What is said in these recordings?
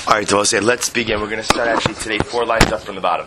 All right, so I'll say, let's begin. We're going to start actually today 4 lines up from the bottom.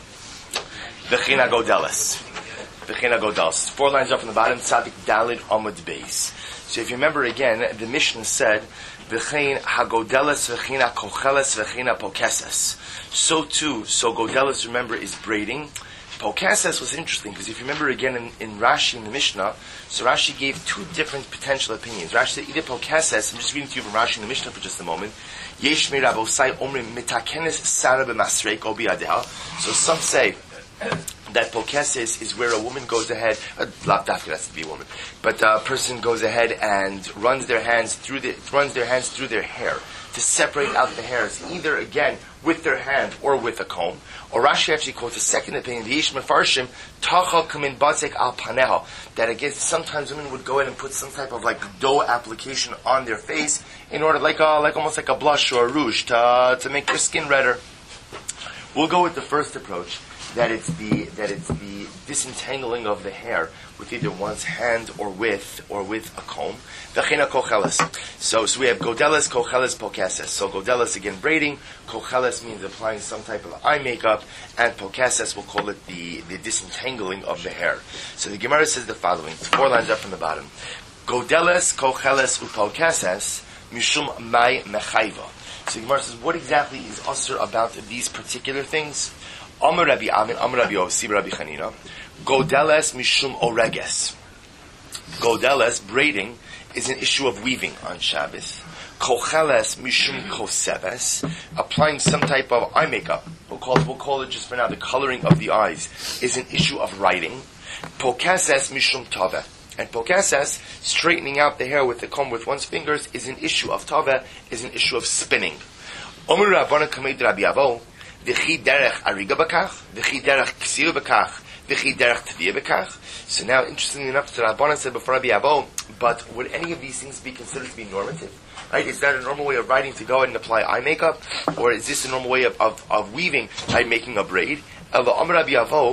V'china godeles. V'china godeles. 4 lines up from the bottom. Tzadik Dalid Amud Beis. So if you remember again, the Mishnah said, V'chein hagodeles v'china kocheles v'china pokeses. So too, godeles, remember, is braiding. Pokeses was interesting because if you remember again in Rashi in the Mishnah, so Rashi gave 2 different potential opinions. Rashi said either pokeses, I'm just reading to you from Rashi in the Mishnah for just a moment. Yesh mi rabosai omrim mitakenes sara b'masreik o biyadeha. So some say that pokeses is where a woman goes ahead, not dafka has to be a woman, but a person goes ahead and runs their hands through their hair to separate out the hairs, either again with their hand or with a comb. Or Rashi actually quotes a second opinion, the Yesh Mefarshim, Tachal Kamin Batzek Al Paneha, that again sometimes women would go in and put some type of like dough application on their face in order, like almost like a blush or a rouge to make their skin redder. We'll go with the first approach, that it's the disentangling of the hair with either one's hand or with a comb. V'china kocheles. So we have godeles, kocheles, pokeses. So godeles again braiding, kocheles means applying some type of eye makeup, and pokeses we'll call it the disentangling of the hair. So the Gemara says the following. It's 4 lines up from the bottom. Godeles, kocheles, upokeses mishum mai mechayva. So the Gemara says, what exactly is usher about these particular things? Amar Rabbi Amin, Amar Rabbi Yossi, Rabbi Chanina. Godeles mishum oreges. Godeles, braiding, is an issue of weaving on Shabbos. Kocheles mishum koseves, applying some type of eye makeup. We'll call it just for now the coloring of the eyes, is an issue of writing. Pokeses mishum tave. And pokeses, straightening out the hair with the comb with one's fingers, is an issue of tave, is an issue of spinning. Omer Rabbana Kamed Rabbi Avo, V'chi derech ariga b'kach, v'chi derech ksir b'kach, v'chi derech tviyah b'kach. So now, interestingly enough, the Rabbanan said before Rabbi Avo, but would any of these things be considered to be normative? Right? Is that a normal way of writing to go ahead and apply eye makeup? Or is this a normal way of weaving by making a braid? Therefore, Rabbi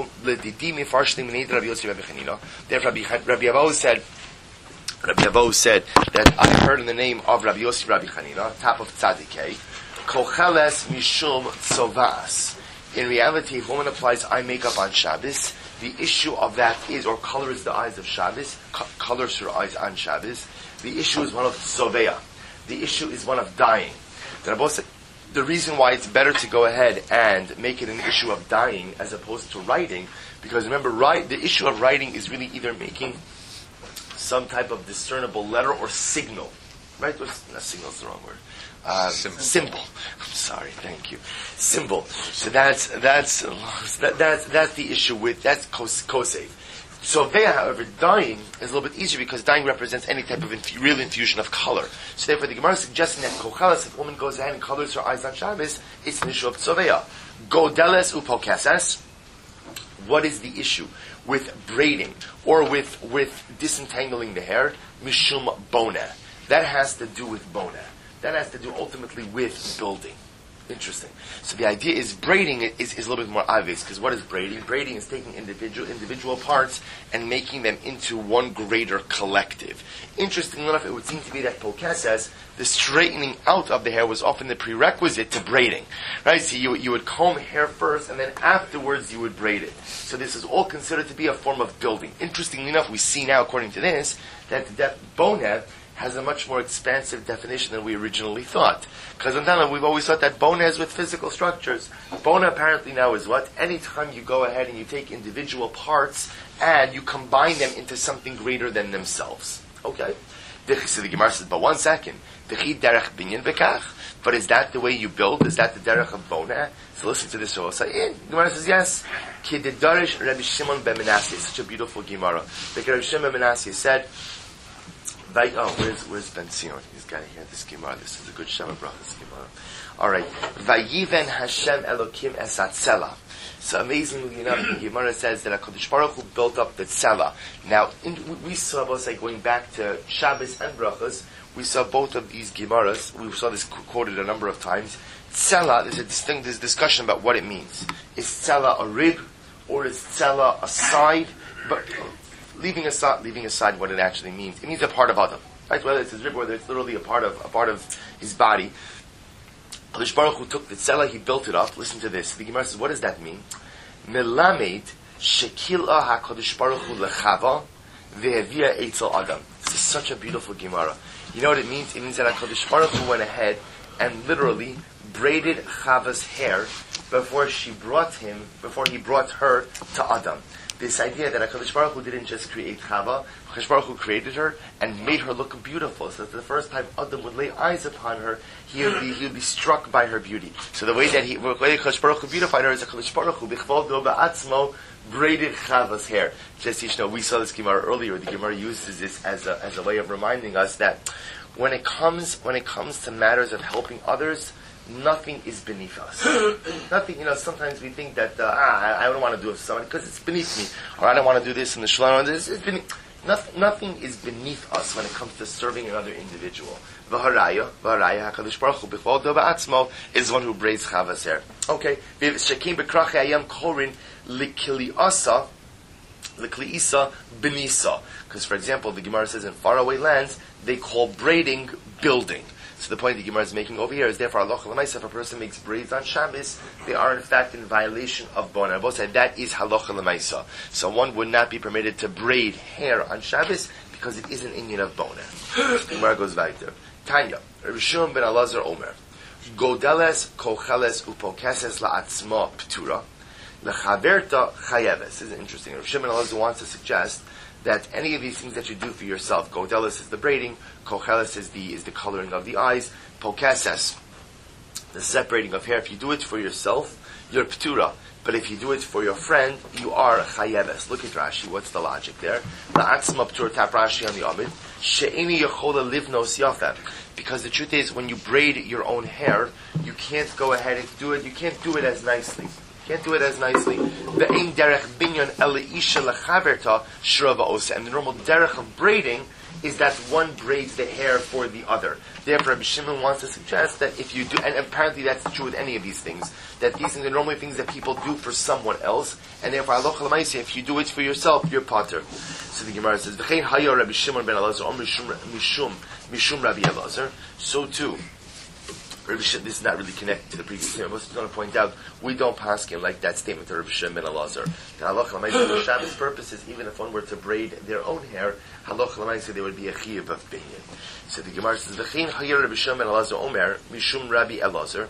Avo said that I heard in the name of Rabbi Yossi Rabbi Chanina, top of Tzadikei, Kocheles mishum tzovas. In reality, if a woman applies eye makeup on Shabbos, the issue of that is, or colors the eyes of Shabbos, colors her eyes on Shabbos, the issue is one of tzoveya. The issue is one of dyeing. The reason why it's better to go ahead and make it an issue of dyeing as opposed to writing, because remember, the issue of writing is really either making some type of discernible letter or signal. Right? Signal is the wrong word. Symbol. I'm sorry. Thank you. Symbol. So that's the issue with, that's kosev. So Veya, however, dyeing is a little bit easier because dyeing represents any type of real infusion of color. So therefore the Gemara is suggesting that kocheles, if a woman goes ahead and colors her eyes on Shabbos, it's an issue of tzoveya. Godeles upokeses. What is the issue with braiding or with disentangling the hair? Mishum bona. That has to do with bona. That has to do ultimately with building. Interesting. So the idea is braiding is a little bit more obvious, because what is braiding? Braiding is taking individual parts and making them into one greater collective. Interestingly enough, it would seem to be that pokeses, the straightening out of the hair, was often the prerequisite to braiding. Right? So you would comb hair first, and then afterwards you would braid it. So this is all considered to be a form of building. Interestingly enough, we see now, according to this, that boneh has a much more expansive definition than we originally thought. Because until we've always thought that bona is with physical structures. Bona apparently now is what? Anytime you go ahead and you take individual parts and you combine them into something greater than themselves. Okay? So the Gemara says, but 1 second. But is that the way you build? Is that the derech of bona? So listen to this. So the Gemara says, yes. Kididarish Rabbi Shimon ben Menashe. Such a beautiful Gemara. The Rabbi Shimon ben Menashe said, where's Ben Zion? He's got to hear this Gemara. This is a good Shema Bracha, this Gemara. Alright. Vayiven Hashem Elokim es hatzela. So amazingly enough, the Gemara says that HaKadosh Baruch Hu built up the tzela. Now, we saw both, going back to Shabbos and Brachas, we saw both of these Gemaras. We saw this quoted a number of times. Tzela, there's discussion about what it means. Is tzela a rib, or is tzela a side? But leaving aside what it actually means, it means a part of Adam, right? Whether it's his rib, whether it's literally a part of his body. HaKadosh Baruch Hu took the tzela, he built it up. Listen to this. The Gemara says, what does that mean? Melamed shekila HaKadosh Baruch Hu lechava ve'evia eitzel adam. This is such a beautiful Gemara. You know what it means? It means that HaKadosh Baruch Hu went ahead and literally braided Chava's hair before he brought her to Adam. This idea that HaKadosh Baruch Hu didn't just create Chava, HaKadosh Baruch Hu created her and made her look beautiful. So that the first time Adam would lay eyes upon her, he would be struck by her beauty. So the way that HaKadosh Baruch Hu beautified her is HaKadosh Baruch Hu b'chvodo ba'atzmo braided Chava's hair. Just so you know, we saw this Gemara earlier. The Gemara uses this as a way of reminding us that when it comes to matters of helping others, nothing is beneath us. Nothing, sometimes we think that, I don't want to do it for somebody because it's beneath me. Or I don't want to do this in the shalom. Nothing is beneath us when it comes to serving another individual. V'haraya, HaKadosh Baruch Hu b'chvodo ba'atzmo is one who braids Chava's hair. Okay. Shekim b'krachei ayam korin likili'asa benisa. Because, for example, the Gemara says in faraway lands, they call braiding building. So the point the Gemara is making over here is therefore halacha l'maisa. If a person makes braids on Shabbos, they are in fact in violation of Bona. Both said that is halacha l'maisa. So one would not be permitted to braid hair on Shabbos because it is an inyan of Bona. The Gemara goes weiter. Tanya, Rabbi Shimon ben Elazar Omer, Godeles kocheles upokeses la'atzma p'tura lechaverta chayeves. This is interesting. Rabbi Shimon ben Elazar wants to suggest that any of these things that you do for yourself, godelis is the braiding, kochelis is the coloring of the eyes, pokeses, the separating of hair. If you do it for yourself, you're ptura. But if you do it for your friend, you are chayeves. Look at Rashi. What's the logic there? La'atzma ptur, tap Rashi on the Amid. She'eni yechola livnos yafem. Because the truth is, when you braid your own hair, you can't go ahead and do it. You can't do it as nicely. Can't do it as nicely. The ein derech binyan eleisha lechaverta shrava osa. And the normal derech of braiding is that one braids the hair for the other. Therefore, Rabbi Shimon wants to suggest that if you do, and apparently that's true with any of these things, that these things are normally things that people do for someone else, and therefore, halacha l'maaseh, if you do it for yourself, you're pater. So the Gemara says, "V'chein hayo Rabbi Shimon ben Elazar, mishum Rabbi Elazar." So too. This is not really connected to the previous statement. I was going to point out, we don't paskin like that statement of Rabbi Shimon ben Elazar. The halacha l'maaseh for Shabbos purposes, even if one were to braid their own hair, halacha l'maaseh there would be a chiyuv of binyan. So the Gemara says, "V'chein hayir Rabbi Shimon ben Elazar Omer mishum Rabbi Eliezer,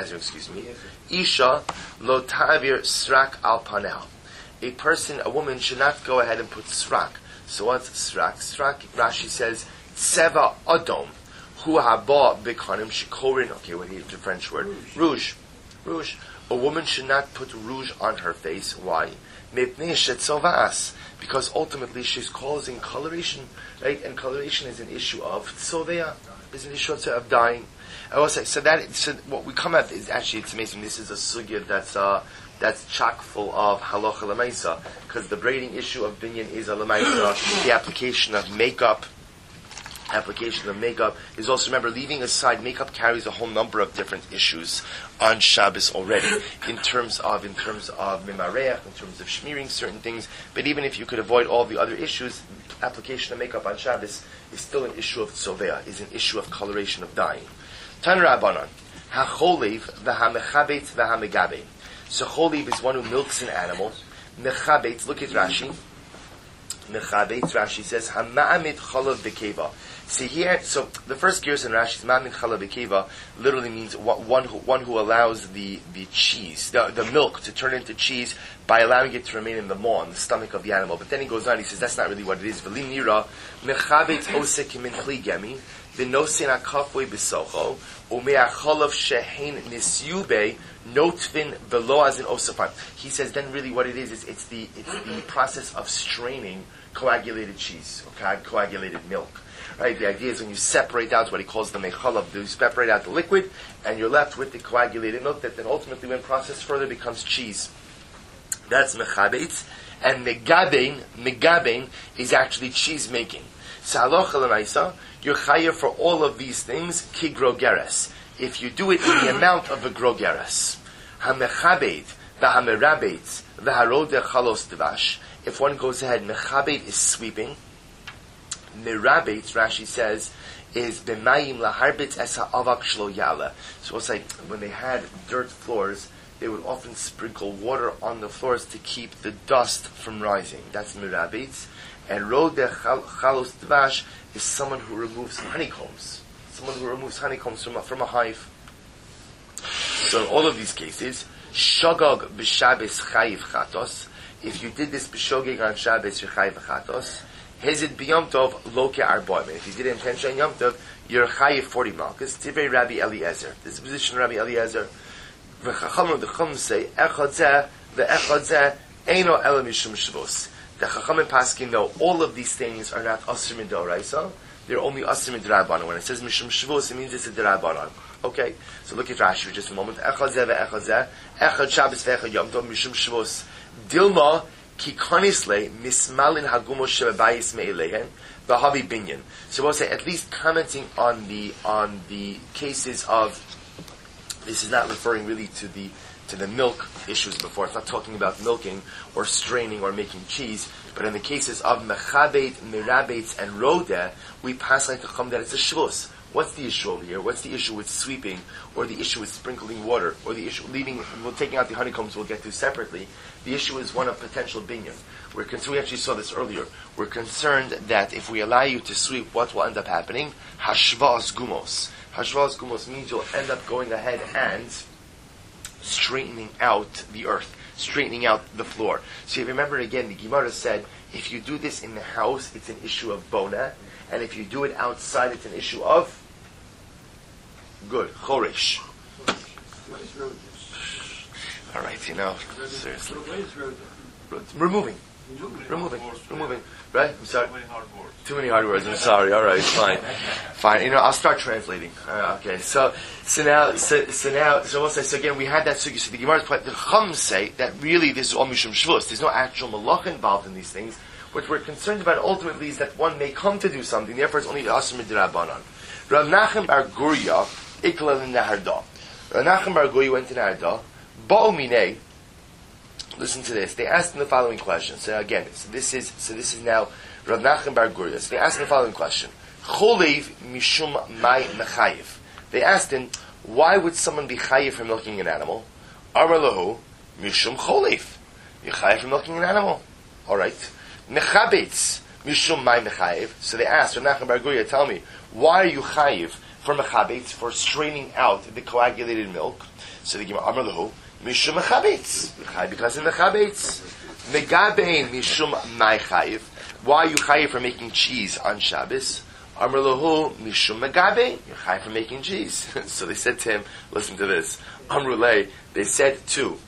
Isha lo ta'avir srak al panel." A woman should not go ahead and put srak. So what's srak? Srak, Rashi says, tseva adom. Hu haba bekanim shikorin. Okay, we need the French word. Rouge. A woman should not put rouge on her face. Why? Because ultimately she's causing coloration, right? And coloration is an issue of tzovea, is an issue of dying. So what we come at is actually, it's amazing. This is a sugya that's chock full of halacha l'maisa, because the braiding issue of binyan is a l'maisa. The application of makeup is also, remember, leaving aside, makeup carries a whole number of different issues on Shabbos already, in terms of mimareach, in terms of smearing certain things. But even if you could avoid all the other issues, application of makeup on Shabbos is still an issue of tzovea, is an issue of coloration, of dying. Tan Rabbanan, hacholev v'hamechabet v'hamegabe. So cholev is one who milks an animal. Mechabet, look at Rashi. Mechabet, Rashi says, hama'amid cholav b'keva. See here, so the first gears in Rashi's Ma'amid Chala B'Keva literally means one who allows the cheese, the milk to turn into cheese by allowing it to remain in the maw, in the stomach of the animal. But then he goes on, he says that's not really what it is. V'li nira mechabet osek min chli gemi v'nosen akafoi b'socho u'me'acholav shehein nisyube notvin v'lo azin osafan. He says then really what it is it's the process of straining coagulated cheese, or coagulated milk. Right, the idea is when you separate out what he calls the mechalav, you separate out the liquid, and you're left with the coagulated milk that then ultimately, when processed further, becomes cheese. That's mechabetz, and megabein is actually cheese making. So halacha l'maisa, you're chayav for all of these things kigrogeres. If you do it in the amount of a grogeres, hamechabet, v'hamerabet, v'harode chalos devash. If one goes ahead, mechabet is sweeping. Mirabet, Rashi says, is b'mayim laharbitz es ha'avak shlo yala. So we'll say when they had dirt floors, they would often sprinkle water on the floors to keep the dust from rising. That's mirabitz. And rodeh chalos dvash is someone who removes honeycombs. Someone who removes honeycombs from a hive. So in all of these cases, shogog b'Shabbos chayiv chatos. If you did this b'shogeg on Shabbos, you're chayiv chatos. Hezid b'Yom Tov loke arboim. If you did it intentionally on Yom Tov, you're chayiv 40 malchus. Tivrei Rabbi Eliezer. This is the position of Rabbi Eliezer. V'chachamim the Chum say echad zeh ve'echad zeh eino ela mishum shvus. The Chachamim Paskin know all of these things are not asur midoraisa. They're only asur midrabanan. When it says mishum shvus, it means it's a drabanan. Okay, so look at Rashi for just a moment. Echad zeh ve'echad zeh echad Shabbos ve'echad Yom Tov mishum shvus. Dilma ki kanisle mismalin hagumos shebayis meilehen v'havi binyan. So we'll say at least commenting on the cases of, this is not referring really to the milk issues before. It's not talking about milking or straining or making cheese, but in the cases of mechabet, mirabet, and rodeh, we pass like to come that it's a shvus. What's the issue over here? What's the issue with sweeping, or the issue with sprinkling water, or the issue taking out the honeycombs we'll get to separately. The issue is one of potential binyan. We actually saw this earlier. We're concerned that if we allow you to sweep, what will end up happening? Hashvas gumos. Hashvas gumos means you'll end up going ahead and straightening out the earth, straightening out the floor. So you remember again, the Gemara said, if you do this in the house, it's an issue of bona, and if you do it outside, it's an issue of choresh. All right, seriously. Removing. Right? I'm sorry. Too many hard words. I'm sorry. All right, fine. I'll start translating. Okay. So again, we had that sugi. So the Gemara's point. The Chum say that really this is all mishum shvus. There's no actual malach involved in these things. What we're concerned about ultimately is that one may come to do something. Therefore, it's only the asur midrabanan. Rav Nachum bar Gurya ikla l'Naharda. Rav Nachum bar Gurya went to Naharda. Ba'u minei. Listen to this. They asked him the following question. So again, this is now Rav Nachum bar Gurya. So they asked him the following question: Cholev mishum mai mechayiv. They asked him, why would someone be chayiv for milking an animal? Amar lahu mishum cholev. You chayiv for milking an animal. All right. Mechabetz mishum mai mechayiv. So they asked Rav Nachum bar Gurya, tell me, why are you chayiv for mechabetz, for straining out the coagulated milk? So they give Amar lahu mishum mechabetz. Because in mechabetz. Megabein mishum mai chayiv. Why are you chayiv for making cheese on Shabbos? Amar lahu mishum megabein. You're chayiv for making cheese. So they said to him, listen to this. Amrulei, they said to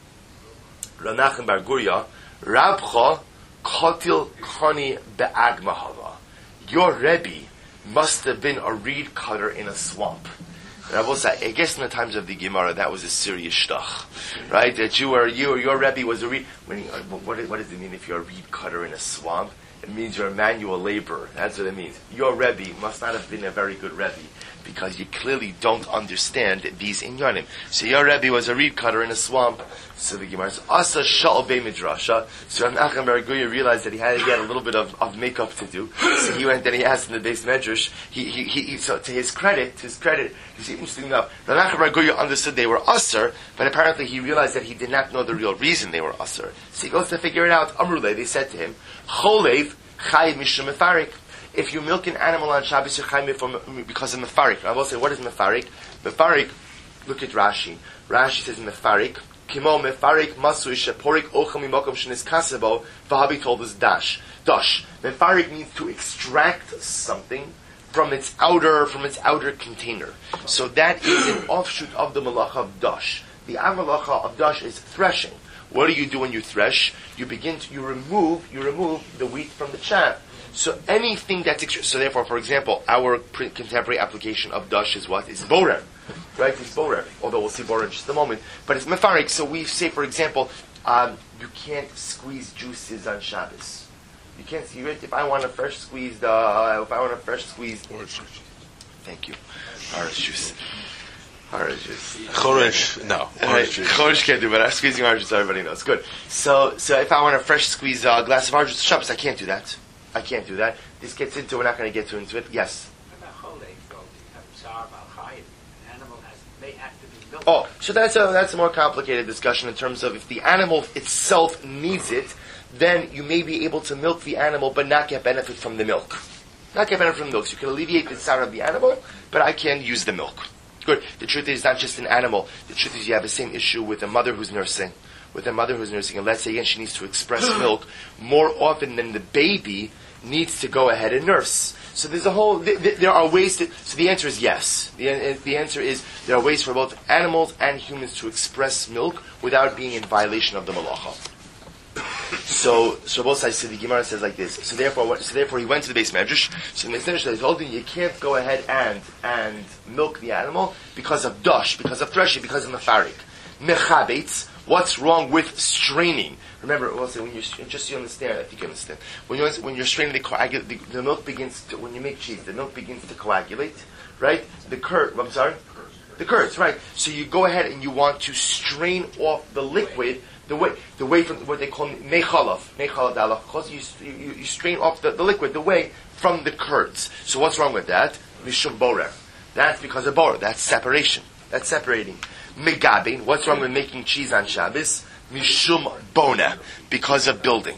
Rav Nachum bar Gurya, Rabcha Kotil Kani Be'agmahava. Your Rebbe must have been a reed cutter in a swamp. And I will say, I guess in the times of the Gemara, that was a serious shtach, right? That your Rebbe was a reed. What does it mean if you're a reed cutter in a swamp? It means you're a manual laborer. That's what it means. Your Rebbe must not have been a very good Rebbe, because you clearly don't understand these inyanim. So your Rebbe was a reed cutter in a swamp. So the Gemara says, Asa Sha'al Bei Midrasha. So Rav Nachum bar Gurya realized that he had to get a little bit of makeup to do. So he went and he asked in the base medrash. So to his credit, you see, interesting enough, Rav Nachum bar Gurya understood they were Asr, but apparently he realized that he did not know the real reason they were Asr. So he goes to figure it out. Amrulei, they said to him, Cholev Chayiv Mishum Mefarik. If you milk an animal on Shabbos, you're chayiv because of mefarik. I will say, what is mefarik? Mefarik, look at Rashi. Rashi says mefarik, kimo mefarik masui sheporik ocham mimokom shenis kasebo, v'habi told us dash. Mefarik means to extract something from its outer container. So that is an offshoot of the malacha of dash. The malacha of dash is threshing. What do you do when you thresh? You remove the wheat from the chaff. So anything that's so therefore, for example, our contemporary application of dash is what? Is borer. Right? It's borer. Although we'll see borer in just a moment. But it's mefarik. So we say, for example, you can't squeeze juices on Shabbos. You can't see it. If I want a fresh squeezed, orange juice. Thank you. Orange juice. Orange juice. Choresh, no. Orange juice. Choresh can't do, but I'm squeezing orange juice, everybody knows. Good. So if I want a fresh squeezed glass of orange juice on Shabbos, I can't do that. This gets into, we're not going to get into it. Yes? What about cholev? they actively milk? Oh, so that's a more complicated discussion in terms of if the animal itself needs it, then you may be able to milk the animal but not get benefit from the milk. Not get benefit from the milk. So you can alleviate the sour of the animal, but I can't use the milk. Good. The truth is not just an animal. The truth is you have the same issue with a mother who's nursing. With a mother who's nursing, and let's say again she needs to express milk more often than the baby needs to go ahead and nurse. So there's a whole. There are ways to. So the answer is yes. The answer is there are ways for both animals and humans to express milk without being in violation of the malacha. So both sides. So the Gemara says like this. So therefore he went to the base medrash. So the medrash says, "Hold on, you can't go ahead and milk the animal because of dash, because of threshing, because of mefarik. Mechabetz. What's wrong with straining? Remember, also when you just so you understand, I think you understand. When you're straining the milk begins to, when you make cheese, the milk begins to coagulate, right? The curd, right? So you go ahead and you want to strain off the liquid, the way from what they call mechalav because you strain off the liquid, the way from the curds. So what's wrong with that? Mishum borer. That's because of borer. That's separation. That's separating. Megabin, what's wrong with making cheese on Shabbos? Mishum bona, because of building.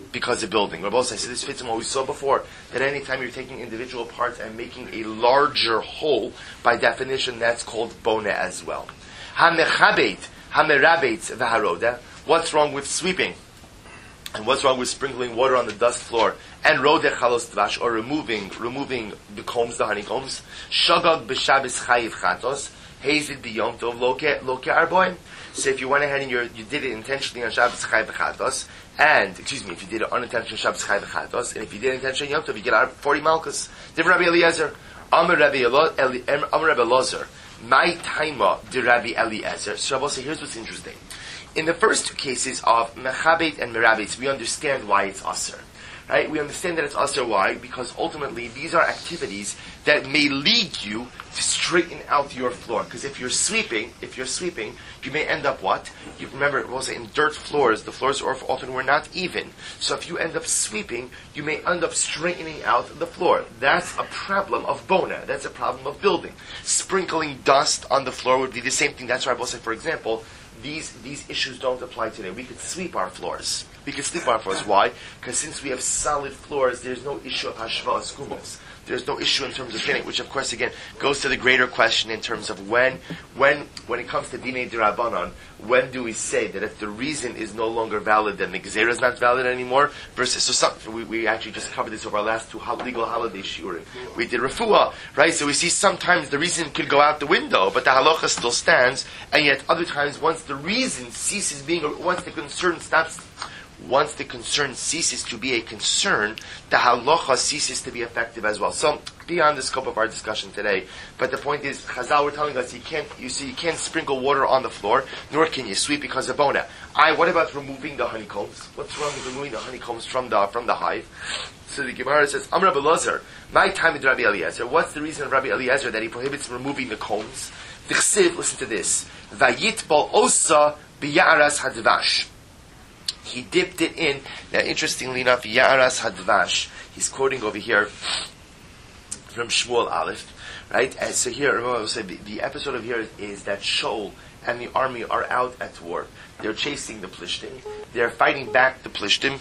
Rabbi says, this fits in what we saw before, that anytime you're taking individual parts and making a larger whole, by definition, that's called bona as well. Hamechabet, hamerabet, v'haroda, what's wrong with sweeping? And what's wrong with sprinkling water on the dust floor? And rodeh chalos dvash, or removing the combs, the honeycombs. Shagag b'shabes chayiv chatos. Hazed biyom tov loke arboim. So if you went ahead and you did it intentionally on Shabbos Chai V'chatos, if you did it unintentionally on Shabbos Chai V'chatos, and if you did it intentionally on Yom Tov, you get out 40 malchus. Different Rabbi Eliezer. Amar Rabbi Elazar. My taima de Rabbi Eliezer. So Rabbi say, here's what's interesting. In the first two cases of Mechabet and Merabet, we understand why it's Aser. Right? We understand that it's Aser. Why? Because ultimately these are activities that may lead you to straighten out your floor. Because if you're sweeping, you may end up what? You remember, we'll say in dirt floors, the floors often were not even. So if you end up sweeping, you may end up straightening out the floor. That's a problem of bona. That's a problem of building. Sprinkling dust on the floor would be the same thing. That's why I will say, for example, these issues don't apply today. We could sweep our floors. Why? Because since we have solid floors, there's no issue of hashva'as kumos. There's no issue in terms of training, which of course again goes to the greater question in terms of when it comes to dinei d'Rabbanan, when do we say that if the reason is no longer valid, then the gzeira is not valid anymore? Versus, we actually just covered this over our last two legal holiday shiurim. We did refuah, right? So we see sometimes the reason could go out the window, but the halacha still stands, and yet other times once the reason ceases being, once the concern ceases to be a concern, the halacha ceases to be effective as well. So, beyond the scope of our discussion today, but the point is, Chazal were telling us you can't sprinkle water on the floor, nor can you sweep because of bona. What about removing the honeycombs? What's wrong with removing the honeycombs from the hive? So the Gemara says, Am Rabbi Elazar, my time with Rabbi Eliezer. What's the reason of Rabbi Eliezer that he prohibits removing the combs? T'chsiv, listen to this. Vayitbal osa b'ya'aras hadvash. He dipped it in. Now, interestingly enough, Ya'aras Hadvash, he's quoting over here from Shmuel Aleph, right? And so here, remember I will say, the episode of here is that Shaul and the army are out at war. They're chasing the Plishtim. They're fighting back the Plishtim.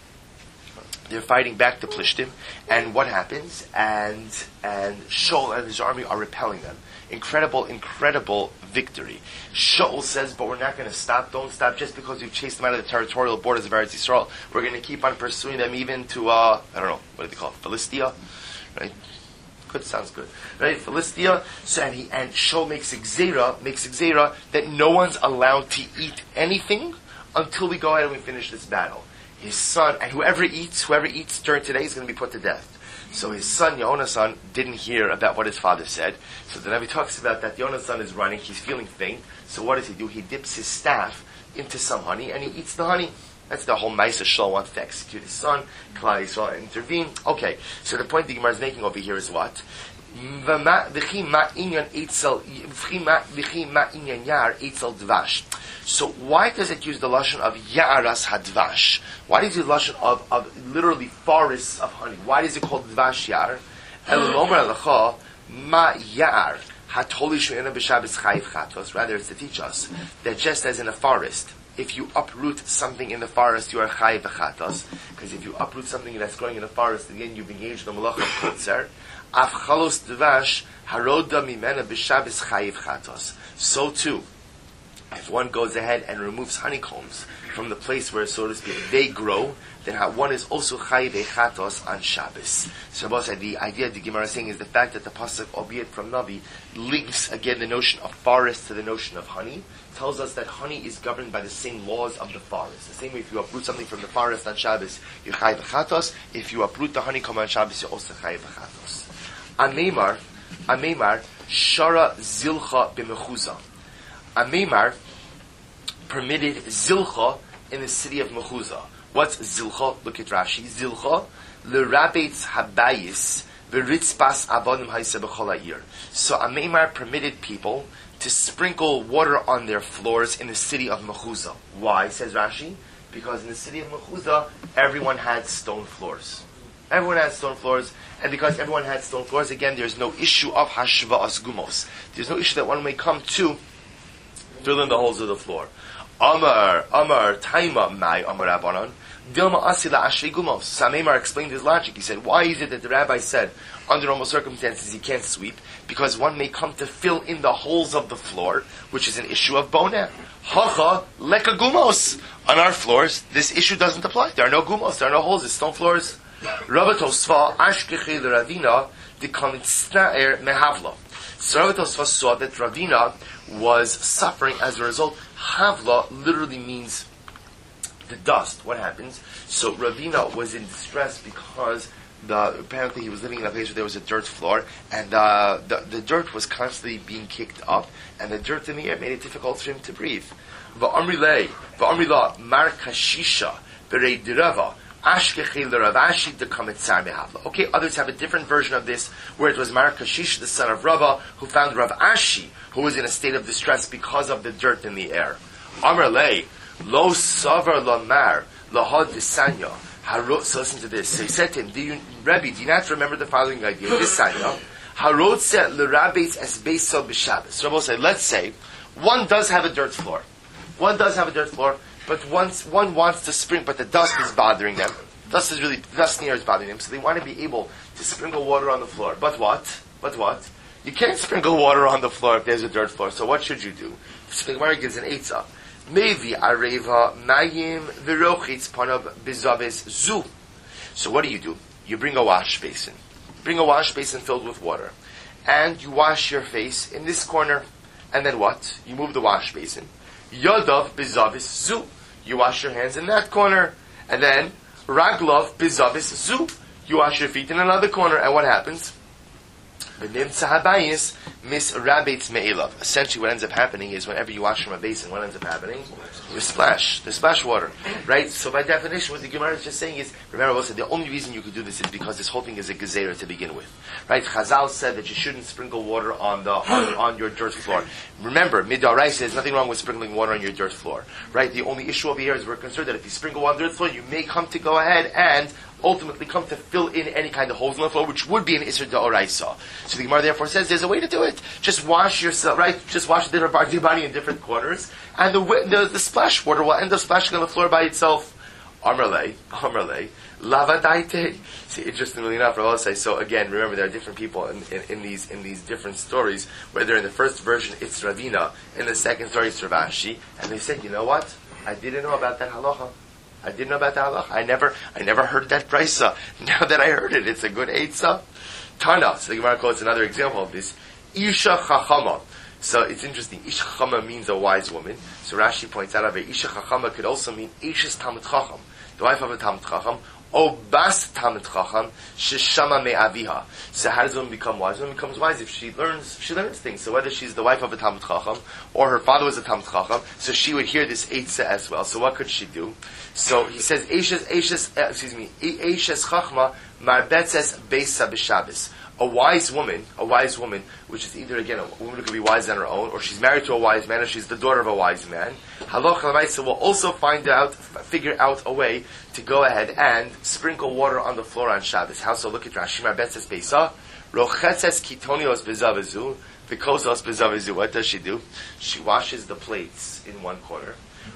And what happens? And Shaul and his army are repelling them. Incredible victory. Shaul says, but we're not going to stop. Don't stop just because we've chased them out of the territorial borders of Eretz Yisrael. We're going to keep on pursuing them even to, I don't know, what do they call it? Philistia? Right? Good, sounds good. Right? Philistia. So, and Shaul makes a gzeira that no one's allowed to eat anything until we go ahead and we finish this battle. His son, and whoever eats during today is going to be put to death. So his son, Yonasan, didn't hear about what his father said. So the Navi talks about that Yonasan is running, he's feeling faint. So what does he do? He dips his staff into some honey and he eats the honey. That's the whole Maisa Shaul wants to execute his son. Klal Yisrael intervene. Okay, so the point the Gemara is making over here is what? So why does it use the lashon of Ya'aras Hadvash? Why does it use the lashon of literally forests of honey? Why is it called Dvash Yar? El Omer Alacha Ma Ya'ar Rather, it's to teach us that just as in a forest, if you uproot something in the forest, you are chayiv v'chatos. Because if you uproot something that's growing in the forest, again you've engaged the malacha of kutzer. Af chalos dvash haroda mimena b'Shabbos chayiv chatos. So too, if one goes ahead and removes honeycombs from the place where, so to speak, they grow, then one is also chayiv chatos on Shabbos. So Rabbi said the idea the Gemara is saying is the fact that the pasuk, albeit from Navi, links again the notion of forest to the notion of honey, tells us that honey is governed by the same laws of the forest. The same way, if you uproot something from the forest on Shabbos, you're chayiv chatos. If you uproot the honeycomb on Shabbos, you're also chayiv chatos. Ameimar, shara zilcha b'mechuza. Ameimar permitted zilcha in the city of Mechuza. What's zilcha? Look at Rashi. Zilcha l'rabetz habayis v'ritzpas avodim ha'isa b'chol ha'ir. So Ameimar permitted people to sprinkle water on their floors in the city of Mechuza. Why, says Rashi? Because in the city of Mechuza, everyone had stone floors. Everyone had stone floors, and because everyone had stone floors, again, there's no issue of hashva'as gumos. There's no issue that one may come to fill in the holes of the floor. Amar, taima, mai, amar Rabbanan, dilma asila ashri gumos. Samemar explained his logic. He said, why is it that the rabbi said, under normal circumstances, he can't sweep? Because one may come to fill in the holes of the floor, which is an issue of boner. Hacha, leka gumos. On our floors, this issue doesn't apply. There are no gumos, there are no holes, it's stone floors. Rabbi Tosfa, ashkeche l'Ravina, dikamitzna'er mehavla. So Rabbi Tosfa saw that Ravina was suffering as a result. Havla literally means the dust. What happens? So Ravina was in distress because apparently he was living in a place where there was a dirt floor, and the dirt was constantly being kicked up, and the dirt in the air made it difficult for him to breathe. Va'amri la mar kashisha berei dirava. Okay, others have a different version of this, where it was Mar Kashish, the son of Rava, who found Rav Ashi, who was in a state of distress because of the dirt in the air. Amar lei, lo savar lamar, lahad disanya. So listen to this. So he said to him, Rabbi, do you not remember the following idea? Disanya. Harot said, l'rabbeitz es beisol b'Shabbos. Rabbi said, let's say, one does have a dirt floor. But one wants to sprinkle, but the dust is bothering them. The dust near is bothering them, so they want to be able to sprinkle water on the floor. But what? You can't sprinkle water on the floor if there's a dirt floor, so what should you do? So the Gemara gives an eitzah. Mevi areva mayim v'rochitz panav bizaves zu. So what do? You bring a wash basin. Bring a wash basin filled with water. And you wash your face in this corner. And then what? You move the wash basin. Yadav bizavis zu. You wash your hands in that corner. And then Raglav bizavis zu. You wash your feet in another corner. And what happens? Essentially what ends up happening is whenever you wash from a basin, what ends up happening? You splash water. Right? So by definition, what the Gemara is just saying is, remember also, the only reason you could do this is because this whole thing is a gezerah to begin with. Right? Chazal said that you shouldn't sprinkle water on your dirt floor. Remember, Midarai says nothing wrong with sprinkling water on your dirt floor. Right? The only issue over here is we're concerned that if you sprinkle on the dirt floor, you may come to go ahead and ultimately come to fill in any kind of holes in the floor, which would be an Isser D'Oraisa. So the Gemara therefore says there's a way to do it. Just wash yourself, right? Just wash the different parts of your body in different corners, and the splash water will end up splashing on the floor by itself. Amarle, lavadaite. See, interestingly enough, I'll say, so again, remember there are different people in these different stories, whether in the first version it's Ravina, in the second story it's Rav Ashi, and they said, you know what? I didn't know about that halacha. I never heard that brisa. Now that I heard it, it's a good eitzah. Tana. So the Gemara quotes another example of this. Isha chachama. So it's interesting. Isha chachama means a wise woman. So Rashi points out over Isha chachama could also mean Isha's Talmid Chacham, the wife of a Talmid Chacham, or Bas Talmid Chacham, Sheshama me'aviha. So how does a woman become wise? A woman becomes wise if she learns things. So whether she's the wife of a Talmid Chacham, or her father was a Talmid Chacham, so she would hear this eitzah as well. So what could she do? So he says, Eishes Chachma Marbetzes Beisa B'Shabbos. A wise woman, which is either, again, a woman who could be wise on her own, or she's married to a wise man, or she's the daughter of a wise man. Halacha L'maisa will also figure out a way to go ahead and sprinkle water on the floor on Shabbos. How so? Look at Rashi. Marbetzes Beisa. Rochetzes Kitonios B'Zavezu. Because what does she do? She washes the plates in one corner,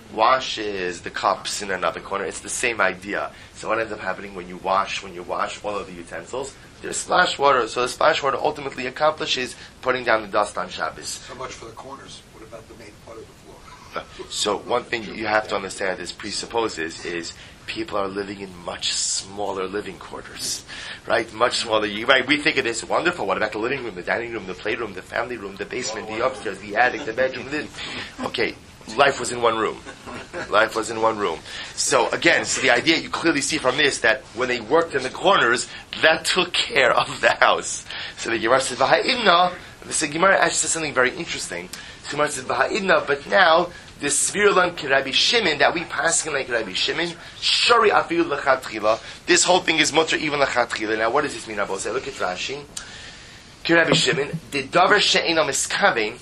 washes the cups in another corner. It's the same idea. So what ends up happening when you wash all of the utensils, there's splash water. So the splash water ultimately accomplishes putting down the dust on Shabbos. So much for the corners. What about the main part of the floor? So one thing you have to understand, this presupposes, is people are living in much smaller living quarters, right? Much smaller. Right? We think of this wonderful. What about the living room, the dining room, the playroom, the family room, the basement, the upstairs, the attic, the bedroom? Okay, life was in one room. Life was in one room. So again, the idea you clearly see from this that when they worked in the corners, that took care of the house. So the Gemara says, "V'ha'idna." The Gemara actually says something very interesting. The Gemara says, "V'ha'idna," but now the Svirlan K'Rabbi Shimon that we pass in like Rabbi Shimon, Shari Afiyu L'Chatchila. This whole thing is mutter even L'Chatchila. Now, what does this mean? Abba? Say, look at Rashi. K'Rabbi Shimon, the davar she'ena miskaven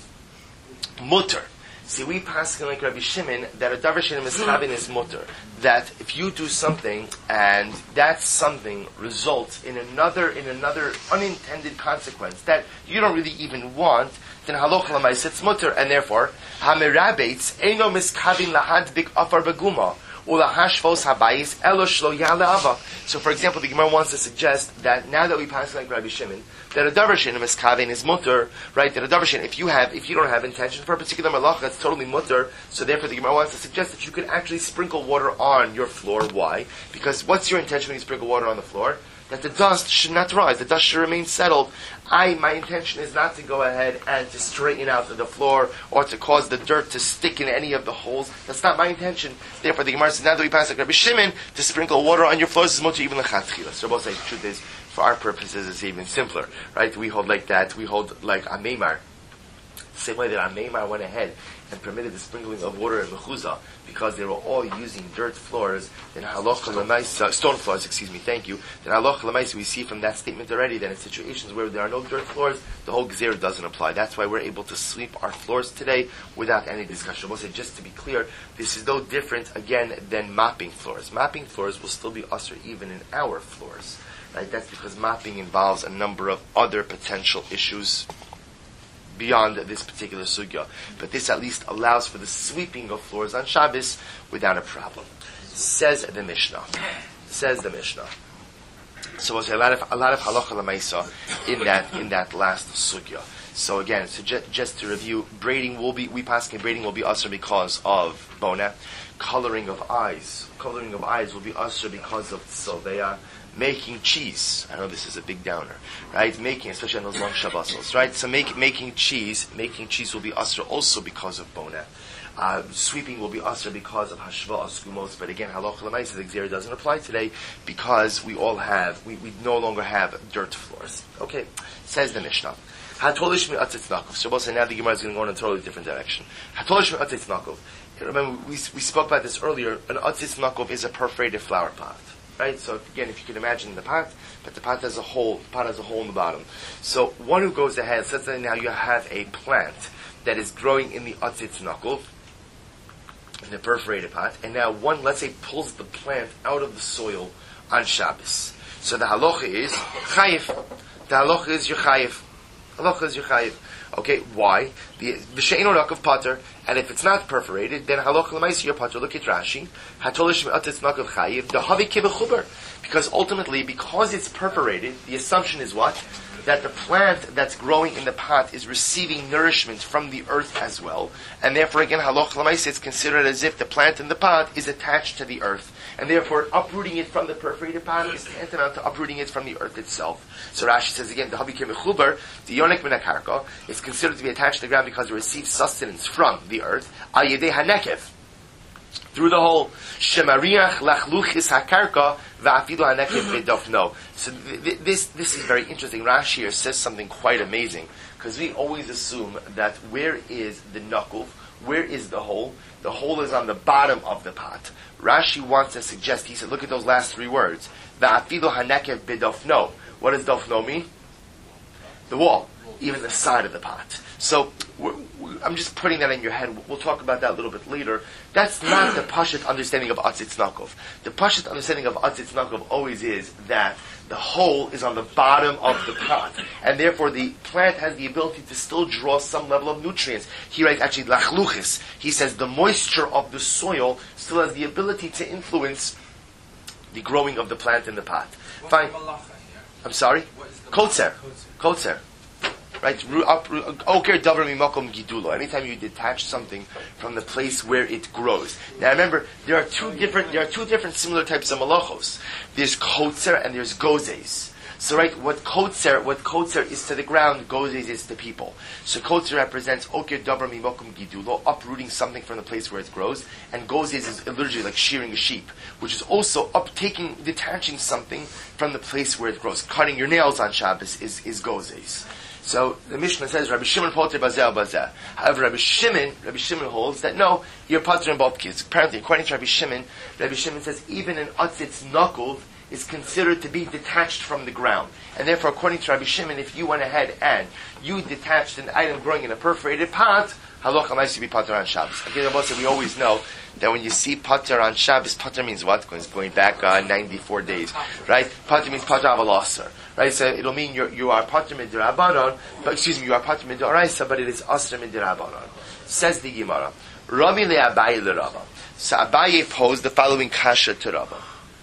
mutter. See, we pass in like Rabbi Shimon that a davar she'ena miskaven is mutter. That if you do something and that something results in another unintended consequence that you don't really even want, then haloch l'mais it's mutter, and therefore hamirabeitz eino miskavin lahadbik afar beguma ulahashvos habayis elo shlo yale avak. So, for example, the Gemara wants to suggest that now that we pass like Rabbi Shimon, that a davar she'ena miskavin is mutter, right? That a davar she'ena, if you don't have intention for a particular malacha, it's totally mutter. So, therefore, the Gemara wants to suggest that you could actually sprinkle water on your floor. Why? Because what's your intention when you sprinkle water on the floor? That the dust should not rise, the dust should remain settled. My intention is not to go ahead and to straighten out the floor or to cause the dirt to stick in any of the holes. That's not my intention. Therefore, the Gemara says, now that we pass like Rabbi Shimon, to sprinkle water on your floors is mutter even l'chatchila. So both say the truth is, for our purposes, it's even simpler, right? We hold like that. We hold like a Meimar. The same way that a Meimar went ahead and permitted the sprinkling of water in Mechuzah because they were all using dirt floors, then halacha l'maisa, stone floors, thank you. Then halacha l'maisa, we see from that statement already that in situations where there are no dirt floors, the whole gzeir doesn't apply. That's why we're able to sweep our floors today without any discussion. We'll say, just to be clear, this is no different, again, than mopping floors. Mopping floors will still be usher even in our floors. Right? That's because mopping involves a number of other potential issues beyond this particular sugya. But this at least allows for the sweeping of floors on Shabbos without a problem. Says the Mishnah. So there's a lot of halacha l'maisa in that last sugya. So again, just to review, braiding will be usher because of bona. Coloring of eyes will be usher because of tzoveya. Making cheese. I know this is a big downer, right? Especially on those long Shabbosos, right? So making cheese will be usher also because of bona. Sweeping will be usher because of hashva askumos. But again, halacha l'maisa, the gzeira doesn't apply today because we no longer have dirt floors. Okay, says the Mishnah. Hatolish mi'atzitz nakov. So now the Gemara is going to go in a totally different direction. Hatolish mi'atzitz nakov. Remember, we spoke about this earlier. An atzitz nakov is a perforated flower pot. Right? So again, if you can imagine the pot, but the pot has a hole in the bottom. So one who goes ahead, let's say now you have a plant that is growing in the atzitz nakov, in the perforated pot, and now one, let's say, pulls the plant out of the soil on Shabbos. So the halacha is chayif. The halacha is your chayif. Okay, why? The she'eino nakov pater, and if it's not perforated, then halacha l'maisa your pater. Look at Rashi. Hatolish me'atzitz nakov chayiv. The havi kibechuber. Because ultimately, because it's perforated, the assumption is what? That the plant that's growing in the pot is receiving nourishment from the earth as well, and therefore again halacha l'maisa it's considered as if the plant in the pot is attached to the earth. And therefore, uprooting it from the perforated pot is tantamount to uprooting it from the earth itself. So Rashi says again, the habi kemechuber, the yonek min hakarka, is considered to be attached to the ground because it receives sustenance from the earth. Al yedei hanekev, through the hole. Shemariach lachluchis hakarka va'afilu hanekev bedofno. So this is very interesting. Rashi here says something quite amazing because we always assume that where is the knuckle? Where is the hole? The hole is on the bottom of the pot. Rashi wants to suggest, he said, look at those last three words. Va'afilu hanekev bedofno. What does dofno mean? The wall. even the side of the pot. So I'm just putting that in your head. We'll talk about that a little bit later. That's not the Pashut understanding of Atzitz Nakov. The Pashut understanding of Atzitz Nakov always is that the hole is on the bottom of the pot, and therefore the plant has the ability to still draw some level of nutrients. He writes actually Lachluchis. He says the moisture of the soil still has the ability to influence the growing of the plant in the pot. Fine. I'm sorry? Kotzer. Right? Oker davar mimakom gidulo. Anytime you detach something from the place where it grows. Now remember, there are two different similar types of malachos. There's kotzer and there's gozes. So right, what kotzer is to the ground, gozes is to people. So kotzer represents oker davar mimakom gidulo, uprooting something from the place where it grows, and gozes is literally like shearing a sheep, which is also detaching something from the place where it grows. Cutting your nails on Shabbos is gozes. So the Mishnah says Rabbi Shimon poter bazeh bazeh. However, Rabbi Shimon holds that no, you're poter in both kids. Apparently, according to Rabbi Shimon says even an atzitz nakul is considered to be detached from the ground, and therefore, according to Rabbi Shimon, if you went ahead and you detached an item growing in a perforated pot, halacha might be poter on Shabbos. Again, we always know that when you see poter on Shabbos, poter means what? It's going back 94 days, right? Poter means poter avalaser. Right, so it'll mean you are pater midirabanan, you are pater midaraisa, but it is asr midirabanan. Says the Gemara, Rami le Abaye le Rava. So Abaye posed the following kasha to Rava.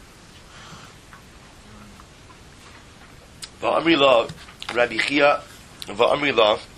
Va'amri la Rabbi Chia, Va'amri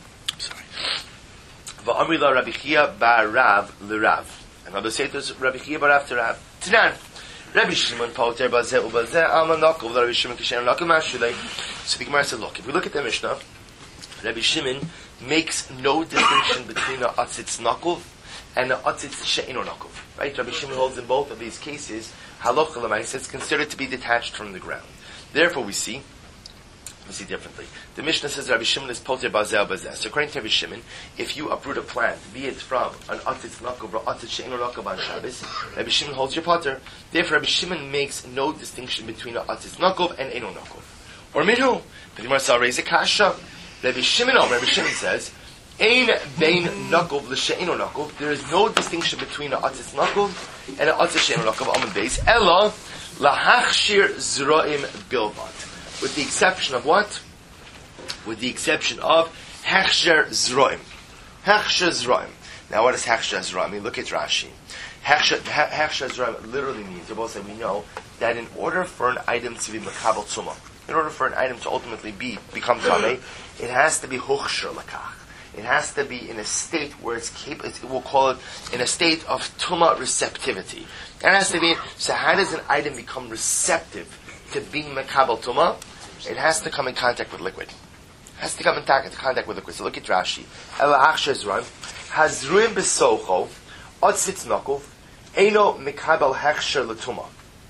la Rabbi Chia bar Rav le Rav. Another say it was Rabbi Chia bar Rav to Rav. Tanan. Rabbi Shimon poter bazeh ubazeh alma nakov. Rabbi Shimon kishen nakov mashulei. So the Gemara said, look, if we look at the Mishnah, Rabbi Shimon makes no distinction between a atzitz nakov and a atzitz she'ino nakov. Right? Rabbi Shimon holds in both of these cases halacha l'maaseh is considered to be detached from the ground. Therefore, we see differently. The Mishnah says Rabbi Shimon is poter bazeh bazeh. So according to Rabbi Shimon, if you uproot a plant, be it from an atzitz nakov or atzitz she'ino nakov on Shabbos, Rabbi Shimon holds your poter. Therefore, Rabbi Shimon makes no distinction between a atzitz nakov and eno nakov. Or minhu, the Gemara saw raise a kasha. Rabbi Shimon says, "Ein bein nakov l'she'eno nakov." There is no distinction between a atzitz nakov and a atzitz she'eno nakov. Amud beis ella lahachshir zraim bilvad. With the exception of what? With the exception of hechsher zraim. Hechsher zraim. Now, what is hechsher zraim? I mean, look at Rashi. Hechsher zraim literally means, we know that in order for an item to be makabel tumah, in order for an item to ultimately become tamei, it has to be hochsher lakach. It has to be in a state where it's capable. We'll call it in a state of tumah receptivity. It has to be. So, how does an item become receptive to being makabel tumah? It has to come in contact with liquid. It has to come in contact with liquid. So, look at Rashi. Ela achsher zraim hazruim besocho otzitz nakov eino mikabel hechsher l'tumah.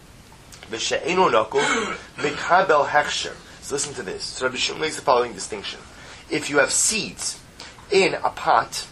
V'she'eno nakov mikabel hechsher. So listen to this. So Rabbi Shimon makes the following distinction. If you have seeds in a pot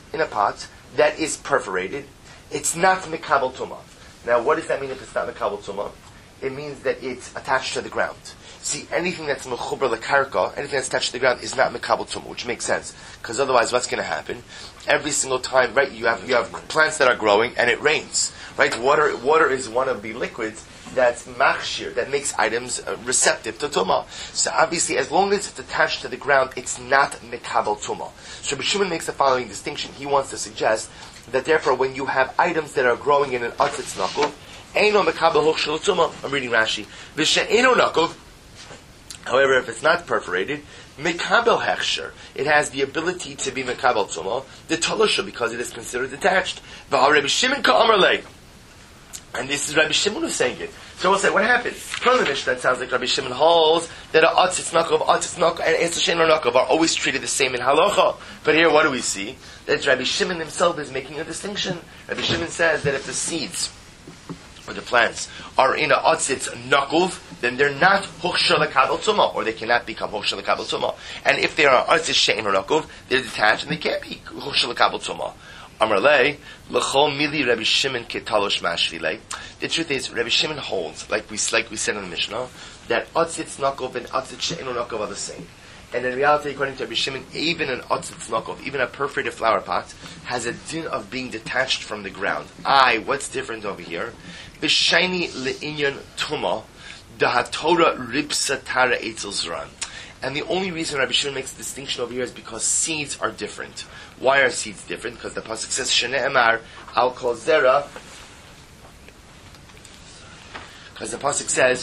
that is perforated, it's not mikabel tumah. Now, what does that mean if it's not mikabel tumah? It means that it's attached to the ground. See, anything that's mechuber lekarka, anything that's attached to the ground is not mikabel tumah, which makes sense. Because otherwise, what's going to happen? Every single time, right, you have plants that are growing and it rains. Right? Water is one of the liquids that's machshir, that makes items receptive to tumah. So obviously, as long as it's attached to the ground, it's not mikabel tumah. So Rabbi Shimon makes the following distinction. He wants to suggest that therefore, when you have items that are growing in an atzitz nakov, eino mikabel hochshel tumah. I'm reading Rashi. V'she'eno nakov. However, if it's not perforated, mikabel hechsher, it has the ability to be mikabel tumah, the talusha, because it is considered detached. V'al Rabbi Shimon ka'amar lei. And this is Rabbi Shimon who's saying it. So we'll say, what happened? From the Mishnah, it sounds like Rabbi Shimon holds that atzitz nakov, and etzashen nakov are always treated the same in halacha. But here, what do we see? That Rabbi Shimon himself is making a distinction. Rabbi Shimon says that if the seeds or the plants are in a atzitz nakov, then they're not hochsher lekabel tumah, or they cannot become hochsher lekabel tumah. And if they are atzitz she'en or nakov, they're detached and they can't be hochsher lekabel tumah. Amarlei, l'chol mili Rabbi Shimon ketalosh mashvilei. The truth is, Rabbi Shimon holds, like we said in the Mishnah, that atzitz nakov and atzitz she'enu nakov are the same. And in reality, according to Rabbi Shimon, even an otzitz nokov, even a perforated flower pot, has a din of being detached from the ground. What's different over here? B'shayni le'inyan tuma, dahatora ribsa tara eitzel zran. And the only reason Rabbi Shimon makes a distinction over here is because seeds are different. Why are seeds different? Because the pasuk says, Shene'emar al kol zera. Because the pasuk says,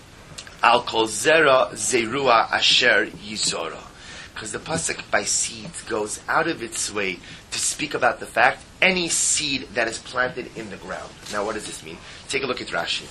Al kol zera zerua asher yizora. Because the pasuk by seeds goes out of its way to speak about the fact any seed that is planted in the ground. Now, what does this mean? Take a look at Rashi.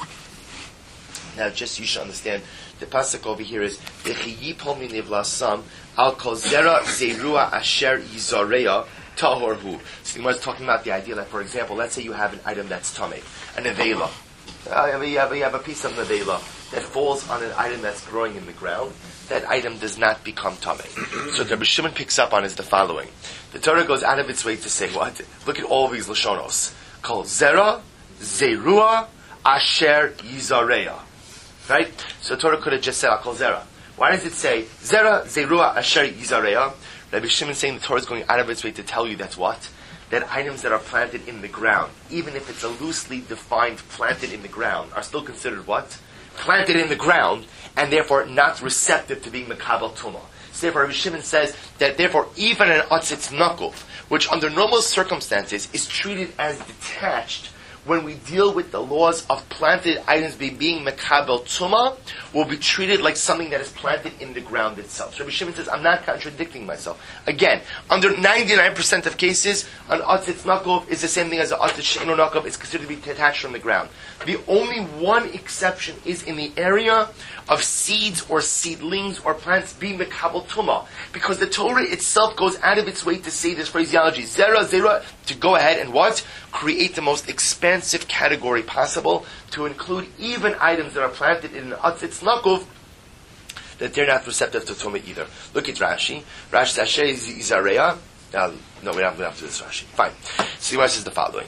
Now, just you should understand, the pasuk over here is V'chiyipol min ivlasam al kol zera zerua asher yizoreya tahorhu. So the Gemara is talking about the idea that, for example, let's say you have an item that's tamei, an nevela. You have a piece of nevela that falls on an item that's growing in the ground. That item does not become tamei. So what Rabbi Shimon picks up on is the following: the Torah goes out of its way to say what? Look at all of these lashonos. Kol zera zerua asher yizoreya. Right? So Torah could have just said Akol Zera. Why does it say Zera Zerua Asher Yizareya? Rabbi Shimon saying the Torah is going out of its way to tell you that's what? That items that are planted in the ground, even if it's a loosely defined planted in the ground, are still considered what? Planted in the ground, and therefore not receptive to being Mekabel Tumah. So therefore Rabbi Shimon says that therefore even an Otzitz Nakuf, which under normal circumstances is treated as detached, when we deal with the laws of planted items being mekabel tuma, will be treated like something that is planted in the ground itself. So Rabbi Shimon says, I'm not contradicting myself. Again, under 99% of cases, an otzitz nakov is the same thing as an otzitz she'enu nakov. It's considered to be detached from the ground. The only one exception is in the area of seeds or seedlings or plants being mekabel tuma, because the Torah itself goes out of its way to say this phraseology, zera, zera, to go ahead and what? Create the most expansive category possible to include even items that are planted in an atzitz nakov, that they're not receptive to tumah either. Look at Rashi. Rashi says, Asher Yizareya. No, we don't have to do this, Rashi. Fine. So the says the following.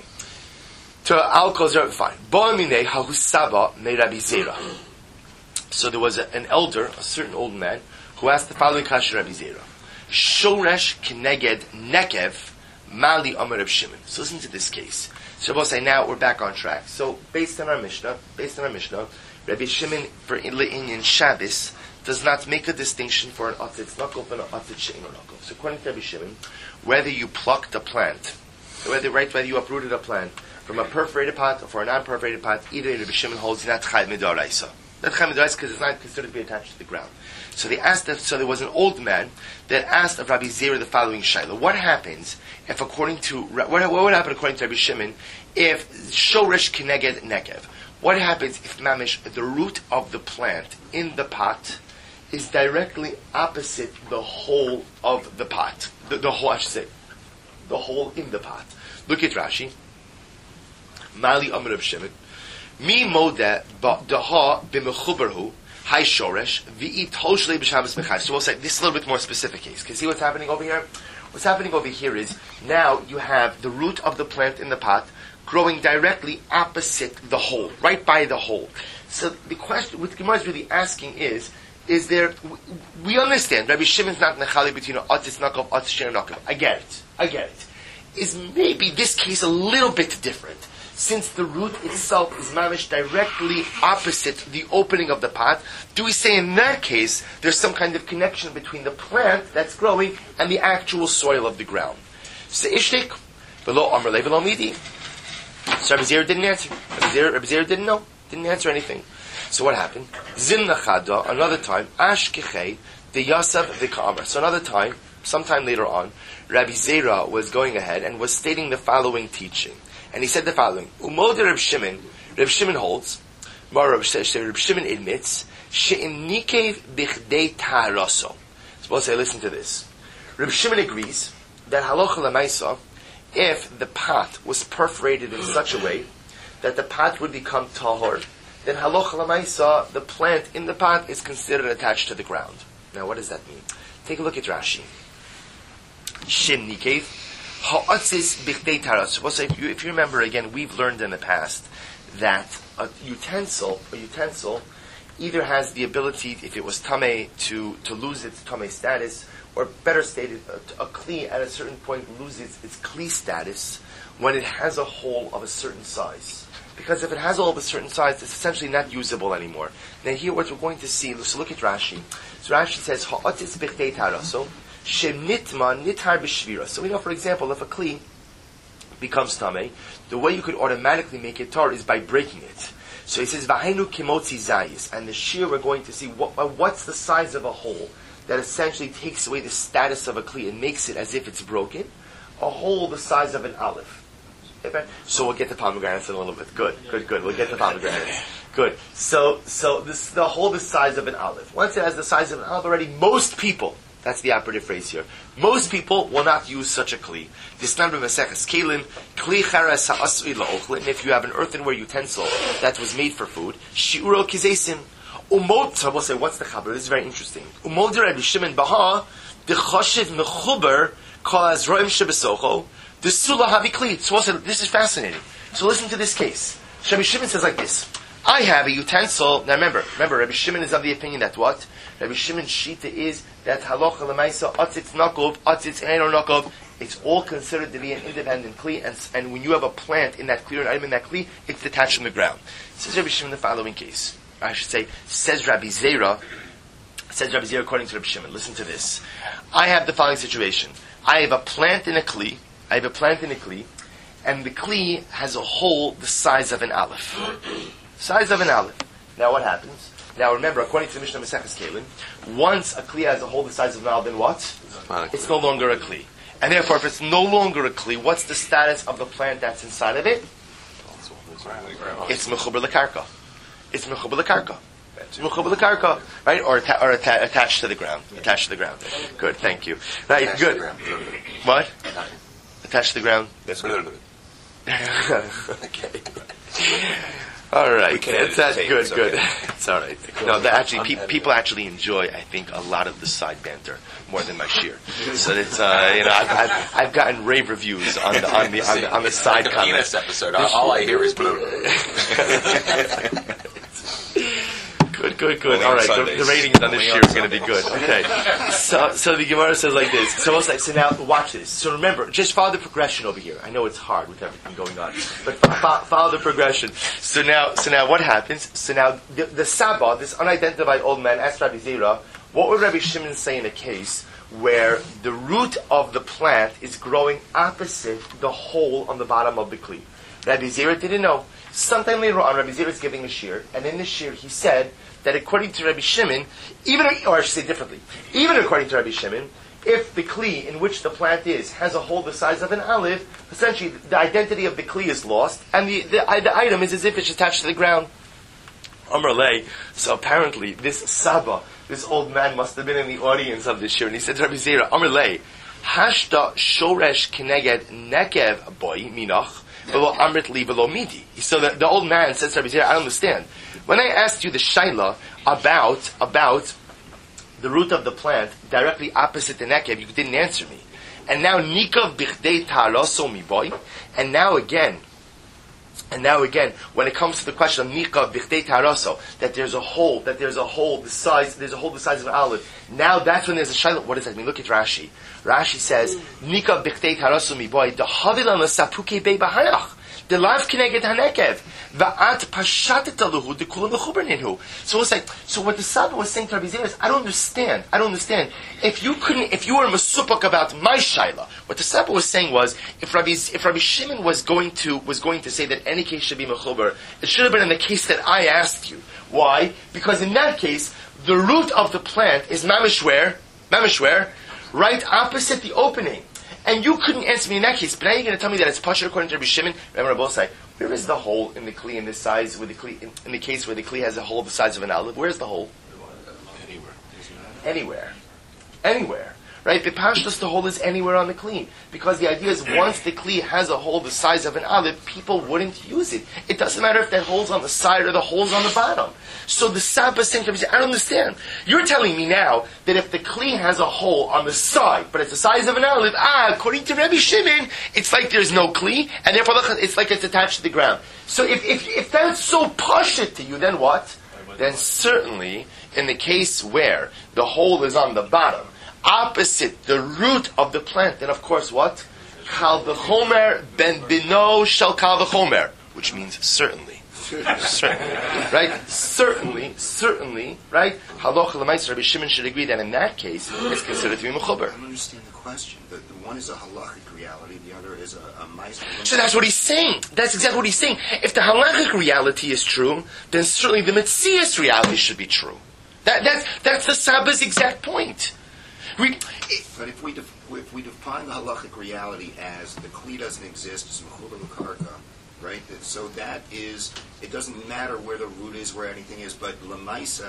To Al Kol Zera, fine. Bo'amine hahusaba me Rabbi Zera. So there was an elder, a certain old man, who asked the following question Rabbi Zera. Shoresh keneged nekev mali amar Reb Shimon. So listen to this case. So we'll say now we're back on track. So based on our Mishnah, Rabbi Shimon for in Shabbos does not make a distinction for an otzitz nakov and an otzitz she'enu nakov. So according to Rabbi Shimon, whether you plucked a plant, whether you uprooted a plant from a perforated pot or for a non-perforated pot, either Rabbi Shimon holds not chayv midaraisa. Not chayv midaraisa because it's not considered to be attached to the ground. So they asked. So there was an old man that asked of Rabbi Zera the following shayla: what happens if, according to what would happen according to Rabbi Shimon, if shoresh keneged nekev? What happens if mamish the root of the plant in the pot is directly opposite the hole of the pot? The hole, I should say, the hole in the pot. Look at Rashi. Mali Amar Reb Shimon. Mi modeh daha b'mechuberhu hay shoresh v'i toshlei b'shabbos mechayv. So we'll say this is a little bit more specific case. Can you see what's happening over here? What's happening over here is now you have the root of the plant in the pot growing directly opposite the hole, right by the hole. So the question, what the Gemara is really asking is there, we understand, Rabbi Shimon's not nechali between otzitz nakov, otzitz she'enu nakov. I get it. Is maybe this case a little bit different, since the root itself is mamish directly opposite the opening of the pot? Do we say in that case there's some kind of connection between the plant that's growing and the actual soil of the ground? So ishtik, below amar le below midi. So Rabbi Zera didn't answer. Rabbi Zera didn't know. Didn't answer anything. So what happened? Zimna chada, another time, ashkechei, the yasav the ka'amar. So another time, sometime later on, Rabbi Zera was going ahead and was stating the following teaching. And he said the following: Umod Reb Shimon holds, Reb Shimon admits, she'im nikev bichdei taharaso. Suppose I listen to this. Reb Shimon agrees that halacha l'maisa, if the pot was perforated in such a way that the pot would become tahor, then halacha l'maisa, the plant in the pot is considered attached to the ground. Now, what does that mean? Take a look at Rashi. Shin nikev ha'atzis bichdei taharaso. So if you remember again, we've learned in the past that a utensil either has the ability, if it was tamei, to lose its tamei status, or better stated, a kli at a certain point loses its kli status when it has a hole of a certain size. Because if it has a hole of a certain size, it's essentially not usable anymore. Now here what we're going to see, so look at Rashi. So Rashi says, ha'atis b'chtei taraso, shenitma nitar b'shvira. So we know, for example, if a kli becomes tamei, the way you could automatically make it tar is by breaking it. So he says, v'hainu kimotzi zayis, and the shear we're going to see, what's the size of a hole that essentially takes away the status of a kli and makes it as if it's broken? A hole the size of an olive. Okay? So we'll get to pomegranates in a little bit. Good. We'll get to pomegranates. Good. So this the hole the size of an olive. Once it has the size of an olive already, most people, that's the operative phrase here, most people will not use such a kli. This number Maseches Kelim, kli charas ha'asui la'ochlin, and if you have an earthenware utensil that was made for food, shi'uro kizesim. Umot, we'll say, what's the chaber? This is very interesting. Umot Rabbi Shimon Baha, the choshev mechuber, kol azroim shebesocho, the sula havi kli. So we'll say, this is fascinating. So listen to this case. Rabbi Shimon says like this. I have a utensil. Now remember, Rabbi Shimon is of the opinion that what? Rabbi Shimon's shita is that halacha lemaisa, atzitz nakov, atzitz eino nakov, it's all considered to be an independent kli, and when you have a plant in that kli, or an item in that kli, it's detached from the ground. Says Rabbi Shimon the following case. I should say, says Rabbi Zera according to Rabbi Shimon. Listen to this. I have the following situation. I have a plant in a kli, and the kli has a hole the size of an olive. Now what happens? Now remember, according to the Mishnah Maseches Kelim, once a kli has a hole the size of an olive, then what? It's no longer a kli. And therefore, if it's no longer a kli, what's the status of the plant that's inside of it? It's mechuber l'karka. It's mechuber l'karka, right? Or attached to the ground. Good, thank you. Right, good. What? Attached to the ground. Okay. All right, that's good. It's all right. No, people actually enjoy, I think, a lot of the side banter more than my sheer. So it's I've gotten rave reviews on the side comments. This episode, all I hear is boo. Good. All right, the ratings on this year is going to be good. Okay, so the Gemara says like this. So now watch this. So remember, just follow the progression over here. I know it's hard with everything going on, but follow the progression. So now what happens? So now the Saba, this unidentified old man, asked Rabbi Zera, what would Rabbi Shimon say in a case where the root of the plant is growing opposite the hole on the bottom of the kli? Rabbi Zera didn't know. Sometime later on, Rabbi Zera is giving a shir, and in the shir he said that according to Rabbi Shimon, even according to Rabbi Shimon, if the kli in which the plant is has a hole the size of an olive, essentially the identity of the kli is lost, and the item is as if it's attached to the ground. Amar lei. So apparently, this Saba, this old man, must have been in the audience of this shir, and he said to Rabbi Zera, Amar lei, hashta shoresh kineged nekev boy minach. So the old man says to Rabbi Zera, I don't understand. When I asked you the shaila about the root of the plant directly opposite the nekev, you didn't answer me. And now nikav bichdei taraso mi boy. And now again, when it comes to the question of nikav bichdei taraso, that there's a hole the size of an olive. Now that's when there's a shaila. What does that mean? Look at Rashi. Rashi says, Nika b'chtei tarasu mi boy, the havilam sapuke bei bahanach, the life kineged hanekev, va'at pashatet aluhu, the kulam mechuber ninhu. So what the Saba was saying to Rabbi Zera is, I don't understand. If you were masupak about my shaila, what the Saba was saying was, if Rabbi Shimon was going to say that any case should be mechuber, it should have been in the case that I asked you. Why? Because in that case, the root of the plant is mamish where? Right opposite the opening. And you couldn't answer me in that case. But now you're going to tell me that it's Pasha according to Rabbi Shimon. Remember, Rabbi say, where is the hole in the kli in this size, with the kli, in the case where the kli has a hole the size of an olive? Where's the hole? Anywhere. Right? The pashtus, the hole is anywhere on the kli. Because the idea is once the kli has a hole the size of an olive, people wouldn't use it. It doesn't matter if that hole's on the side or the hole's on the bottom. So the Saba is saying to me, I don't understand. You're telling me now that if the kli has a hole on the side, but it's the size of an olive, according to Rabbi Shimon, it's like there's no kli, and therefore it's like it's attached to the ground. So if that's so pashut to you, then what? then certainly in the case where the hole is on the bottom, opposite the root of the plant, then of course what? Kal v'chomer ben bino shel kal v'chomer, which means certainly. Certainly, right? Certainly, right? Halacha l'maisa, Rabbi Shimon should agree that in that case, it's considered to be mechuber. I don't understand the question. The one is a halachic reality, the other is a maisa. So that's what he's saying. That's exactly what he's saying. If the halachic reality is true, then certainly the metzias reality should be true. That's the Sabba's exact point. But if we define the halachic reality as the kli doesn't exist, it's mechula l'karka, right? So that is, it doesn't matter where the root is, where anything is, but lemaisa,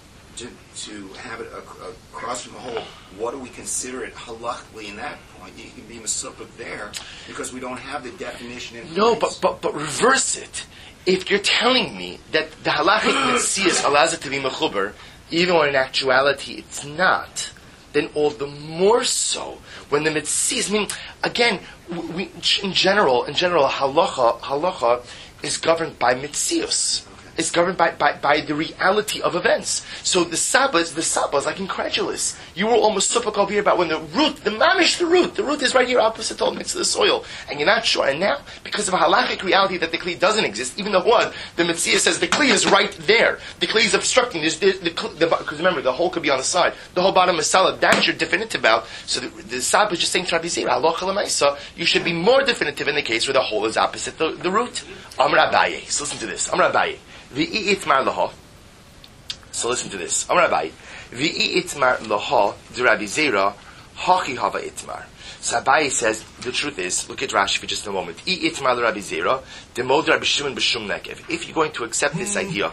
to have it across from the hole, what do we consider it halachically in that point? You can be mesupah there because we don't have the definition in No, place. but reverse it. If you're telling me that the halachic metzias allows it to be mechuber, even when in actuality it's not, then all the more so when the metzias. I mean, again, we in general, halacha is governed by metzius. It's governed by the reality of events. So the Sabbath is like incredulous. You were almost super over here about when the root is right here opposite all next to the soil, and you're not sure. And now, because of a halachic reality that the kli doesn't exist, even though what the Metzia says the kli is right there, the kli is obstructing. Because remember, the hole could be on the side, the whole bottom is solid. That's your definitive about. So the Sabbath is just saying to Rabbi Zera, halacha l'maisa, you should be more definitive in the case where the hole is opposite the root. Amar Abaye. So listen to this. Amar Abaye. V'i itmar laha. So listen to this. Amar Abaye. V'i itmar laha de Rabbi Zera hachi hava itmar. So Abaye says the truth is. Look at Rashi for just a moment. I itmar le Rabbi Zera demod Rabbi Shimon b'shum nekev. If you're going to accept this idea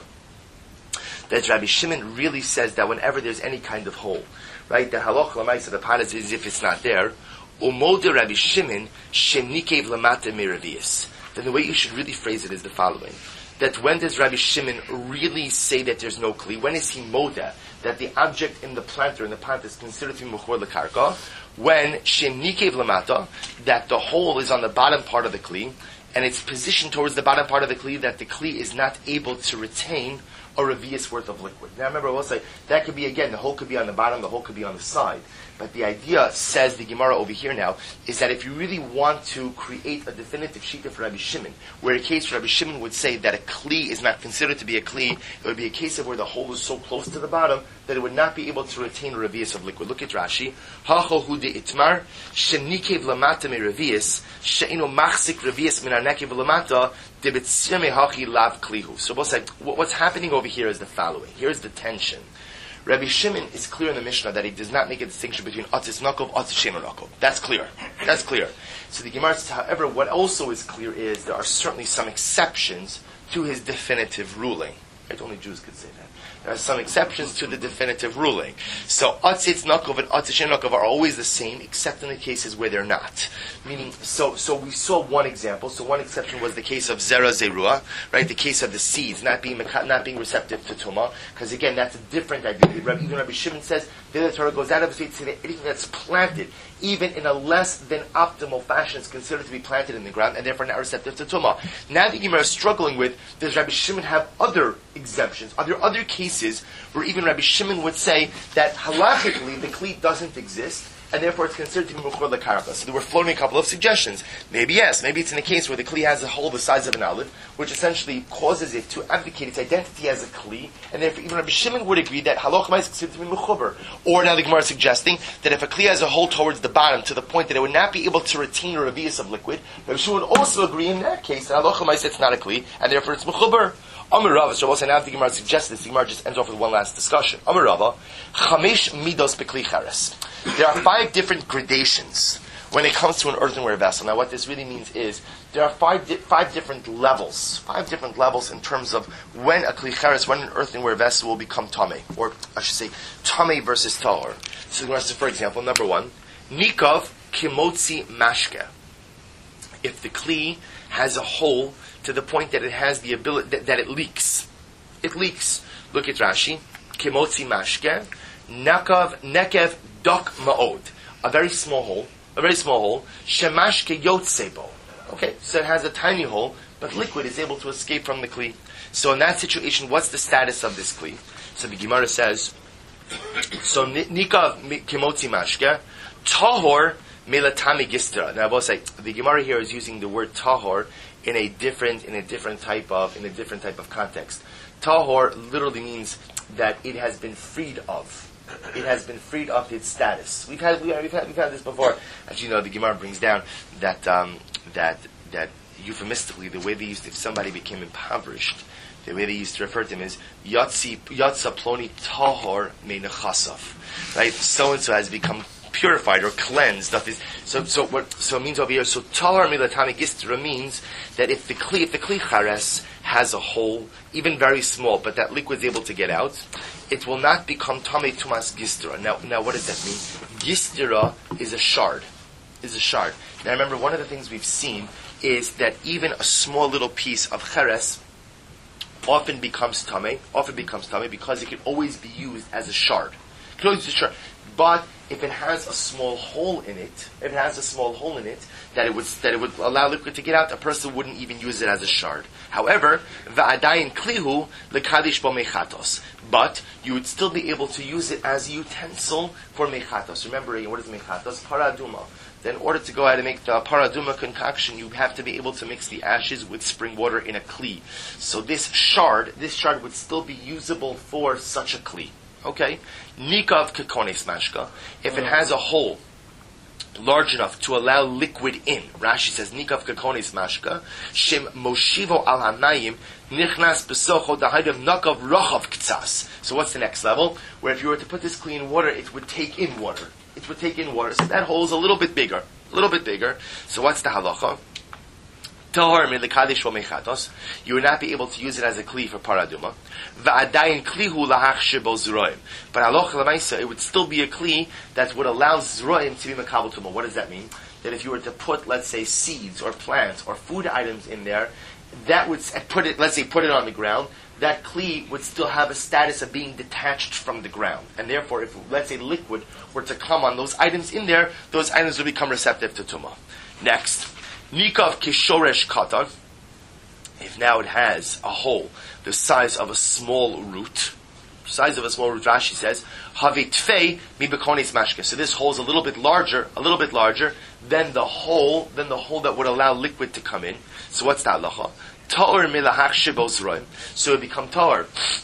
that Rabbi Shimon really says that whenever there's any kind of hole, right, the halach l'maisa the part is if it's not there. Umod Rabbi Shimon shenikev lamata miravius. Then the way you should really phrase it is the following. That when does Rabbi Shimon really say that there's no kli? When is he moda that the object in the plant or in the plant is considered to be mechor lekarka? When shenikev lamata, that the hole is on the bottom part of the kli, and it's positioned towards the bottom part of the kli, that the kli is not able to retain a revius worth of liquid. Now remember, we'll say that could be again the hole could be on the bottom, the hole could be on the side. But the idea, says the Gemara over here now, is that if you really want to create a definitive shita for Rabbi Shimon, where a case Rabbi Shimon would say that a kli is not considered to be a kli, it would be a case of where the hole is so close to the bottom that it would not be able to retain a revius of liquid. Look at Rashi. Hachol hu de itmar, shenikev lamata me revius, she'ino machzik revius min arnekev lamata, de betzir me hachi lav klihu. So we'll say, what's happening over here is the following. Here's the tension. Rabbi Shimon is clear in the Mishnah that he does not make a distinction between Atzis Nakov, Atzis Shemer Nakov. That's clear. That's clear. So the Gemara says, however, what also is clear is there are certainly some exceptions to his definitive ruling. Right? Only Jews could say that. There are some exceptions to the definitive ruling. So Atzis Nakov and Atzis Shemer Nakov are always the same, except in the cases where they're not. Meaning, so we saw one example. So one exception was the case of Zera Zerua, right? The case of the seeds not being receptive to Tumah, because again, that's a different idea. Even Rabbi Shimon says the Torah goes out of its way to say that anything that's planted, even in a less than optimal fashion, is considered to be planted in the ground and therefore not receptive to Tumah. Now the Gemara is struggling with, does Rabbi Shimon have other exemptions? Are there other cases where even Rabbi Shimon would say that halachically the kli doesn't exist, and therefore it's considered to be mechor lekarka? So they were floating a couple of suggestions. Maybe yes, maybe it's in a case where the kli has a hole the size of an olive, which essentially causes it to abdicate its identity as a kli, and therefore even Rabbi Shimon would agree that halachah is considered to be mechuber. Or now the Gemara is suggesting that if a kli has a hole towards the bottom to the point that it would not be able to retain a revius of liquid, Rabbi Shimon would also agree in that case that halachah it's not a kli, and therefore it's mechuber. Amar Rava, so also now the Gemara suggests this, the Gemara just ends off with one last discussion. Amar Rava, Chamesh midos bekli chares. There are 5 different gradations when it comes to an earthenware vessel. Now what this really means is, there are 5 different levels. 5 different levels in terms of when a kli chares, when an earthenware vessel will become tameh. Or I should say, tameh versus tahor. So the Gemara says, for example, number 1, Nikov kimotzi mashke. If the kli has a hole to the point that it has the ability that it leaks. It leaks. Look at Rashi. Kimotzi mashke. Nekev dok ma'od. A very small hole. Shemashke yotsebo. Okay, so it has a tiny hole, but liquid is able to escape from the kli. So in that situation, what's the status of this kli? So the Gemara says, so nikav kimotzi mashke, tahor melatami gistra. Now I will say, the Gemara here is using the word tahor in a different type of context. Tahor literally means that it has been freed of. It has been freed of its status. We've had this before. As you know, the Gemara brings down that euphemistically, the way they used, if somebody became impoverished, the way they used to refer to him is yatsa ploni tahor meinechasav. Right? So and so has become purified or cleansed of his. So it means over here. So tahor milatami gistra means that if the kli chares has a hole, even very small, but that liquid is able to get out, it will not become tamei tumas gistra. Now what does that mean? Gistra is a shard. Now remember, one of the things we've seen is that even a small little piece of cheres often becomes tamei because it can always be used as a shard. But if it has a small hole in it, that it would allow liquid to get out, a person wouldn't even use it as a shard. However, va'adayin klihu lekadish bo mechatos. But you would still be able to use it as a utensil for mechatos. Remember, what is mechatos? Paraduma. Then in order to go ahead and make the paraduma concoction, you have to be able to mix the ashes with spring water in a kli. So this shard would still be usable for such a kli. Okay? Nikav kekones mashka. If it has a hole large enough to allow liquid in, Rashi says, Nikav kekones mashka, shem moshivo al hanayim, nichnas besocho dahaydav nakav rachav ktsas. So what's the next level? Where if you were to put this kli in water, it would take in water. So that hole is a little bit bigger. So what's the halacha? Tahor milikadesh vo mechatos. You would not be able to use it as a kli for paraduma. Va'adayin klihu lahachshir bo zroim. But halacha l'maisa, it would still be a kli that would allow zroim to be mekabel tumah. What does that mean? That if you were to put, let's say, seeds or plants or food items in there, that would put it on the ground, that kli would still have a status of being detached from the ground. And therefore, if, let's say, liquid were to come on those items in there, those items would become receptive to tumah. Next, nikav kishoresh katan. If now it has a hole the size of a small root, Rashi says, havitfei mi bekonis mashke. So this hole is a little bit larger than the hole that would allow liquid to come in. So what's that halacha? Ta'or milahach shibos. So it become ta'or.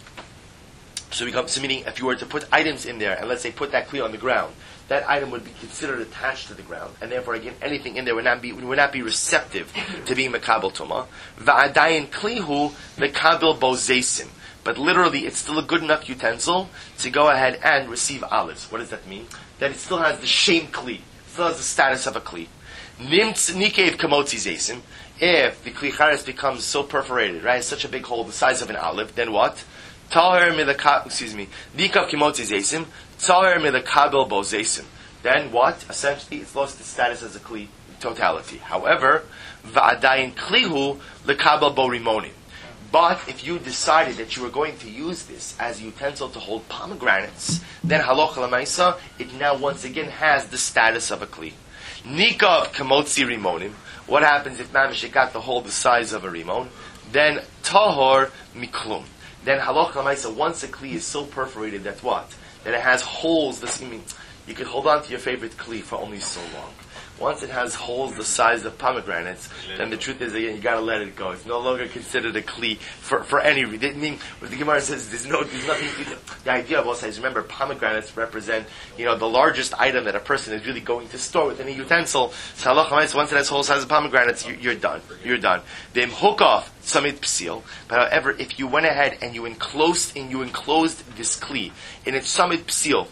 So meaning if you were to put items in there and let's say put that kli on the ground, that item would be considered attached to the ground, and therefore again anything in there would not be receptive to being mekabel tuma. Va'adayin klihu mekabel bozesim. But literally, it's still a good enough utensil to go ahead and receive olives. What does that mean? That it still has the shem kli, still has the status of a kli. Nikev kamotzi zesim. If the kli chares becomes so perforated, right, such a big hole the size of an olive, then what? Nikav kimotzi zesim. Tahor milakabel bo zesim. Then what? Essentially, it's lost its status as a kli totality. However, va'adayin klihu lekabel bo rimonim. But if you decided that you were going to use this as a utensil to hold pomegranates, then halacha l'maisa, it now once again has the status of a kli. Nikav kamotzi rimonim. What happens if mamish got the hole the size of a rimon? Then tahor miklum. Then halacha l'maisa, once a kli is so perforated that what? That it has holes. You can hold on to your favorite kli for only so long. Once it has holes the size of pomegranates, then the truth is, again, you got to let it go. It's no longer considered a kli for any reason. I mean, what the Gemara says, there's nothing. The idea of also is, remember, pomegranates represent, the largest item that a person is really going to store within a utensil. So once it has holes the size of pomegranates, you're done. Then hook off samit psil. But however, if you went ahead and you enclosed this kli in its samit psil.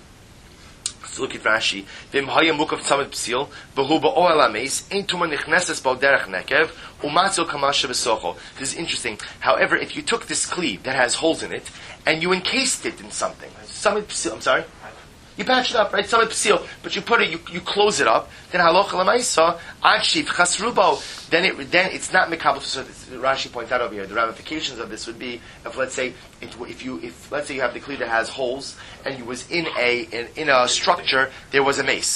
So look at Rashi. V'imhaya mukav tzamid psil, v'hu ba'oel ameis, ein tuma nichneses ba'o derech nekev, u'matzo kamasha v'socho. This is interesting. However, if you took this kli that has holes in it, and you encased it in something, tzamid psil, you patch it up, right? Tzamid psil, but you put it, you close it up, then halocha l'maisa, ad shiv chasrubo, then it's not mekabel. So Rashi points out over here, the ramifications of this would be, if let's say you have the kli that has holes, and you was in a structure, there was a mace,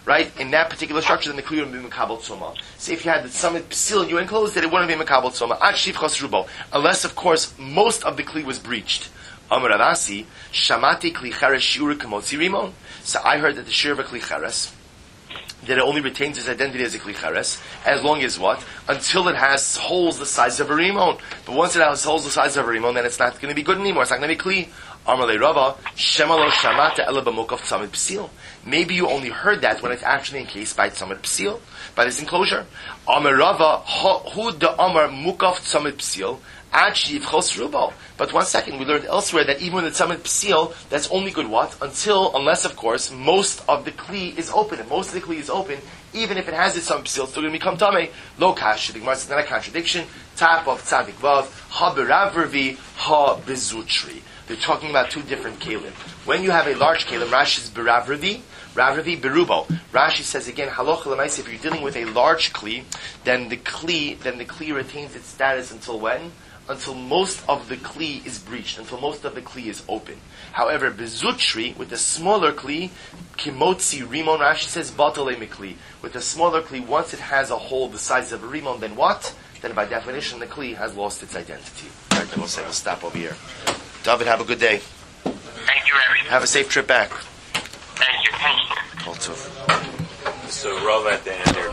right, in that particular structure, then the kli would be Mekabel Tzoma. Say if you had the summit seal and you enclosed it, it wouldn't be Mekabel Tzoma. Ad Shivchos Rubo. Unless, of course, most of the kli was breached. Amar Ravasi, Shamati Kli Cheres Shiur Kamotzi Rimon. So I heard that the Shir of a Kli Cheres, that it only retains its identity as a Kli Cheres, as long as what? Until it has holes the size of a Rimon. But once it has holes the size of a Rimon, then it's not going to be good anymore. It's not going to be Kli. Amalei Rava, Shemalo Shamata Ela B'Mukaf Tzamid Psil. Maybe you only heard that when it's actually encased by Tzamid Psil, by this enclosure. Amar Rava, Hu de Amar Mukaf Tzamid Psil, Ad Shivchos Rubo. But one second, we learned elsewhere that even when the Tzamid Psil, that's only good what? Unless of course, most of the Kli is open. And most of the Kli is open, even if it has its Tzamid Psil, it's still going to become Tameh. Lo Kash, the Gemara says, not a contradiction. Top of Tzadik Vav, Ha B'Rav Ha B'Zutri. They're talking about two different kelim. When you have a large kelim, Rashi is B'Rav Ravi Berubo. Rashi says again, Halacha l'maisa, if you're dealing with a large kli, then the kli retains its status until when? Until most of the kli is breached, until most of the kli is open. However, Bezutri, with the smaller kli, Kimotzi Rimon, Rashi says, Batale Mikli. With the smaller kli, once it has a hole the size of a Rimon, then what? Then by definition, the kli has lost its identity. Alright, then we'll stop over here. David, have a good day. Thank you, Rabbi. Have a safe trip back. Thank you. All tov. So Rav at the end there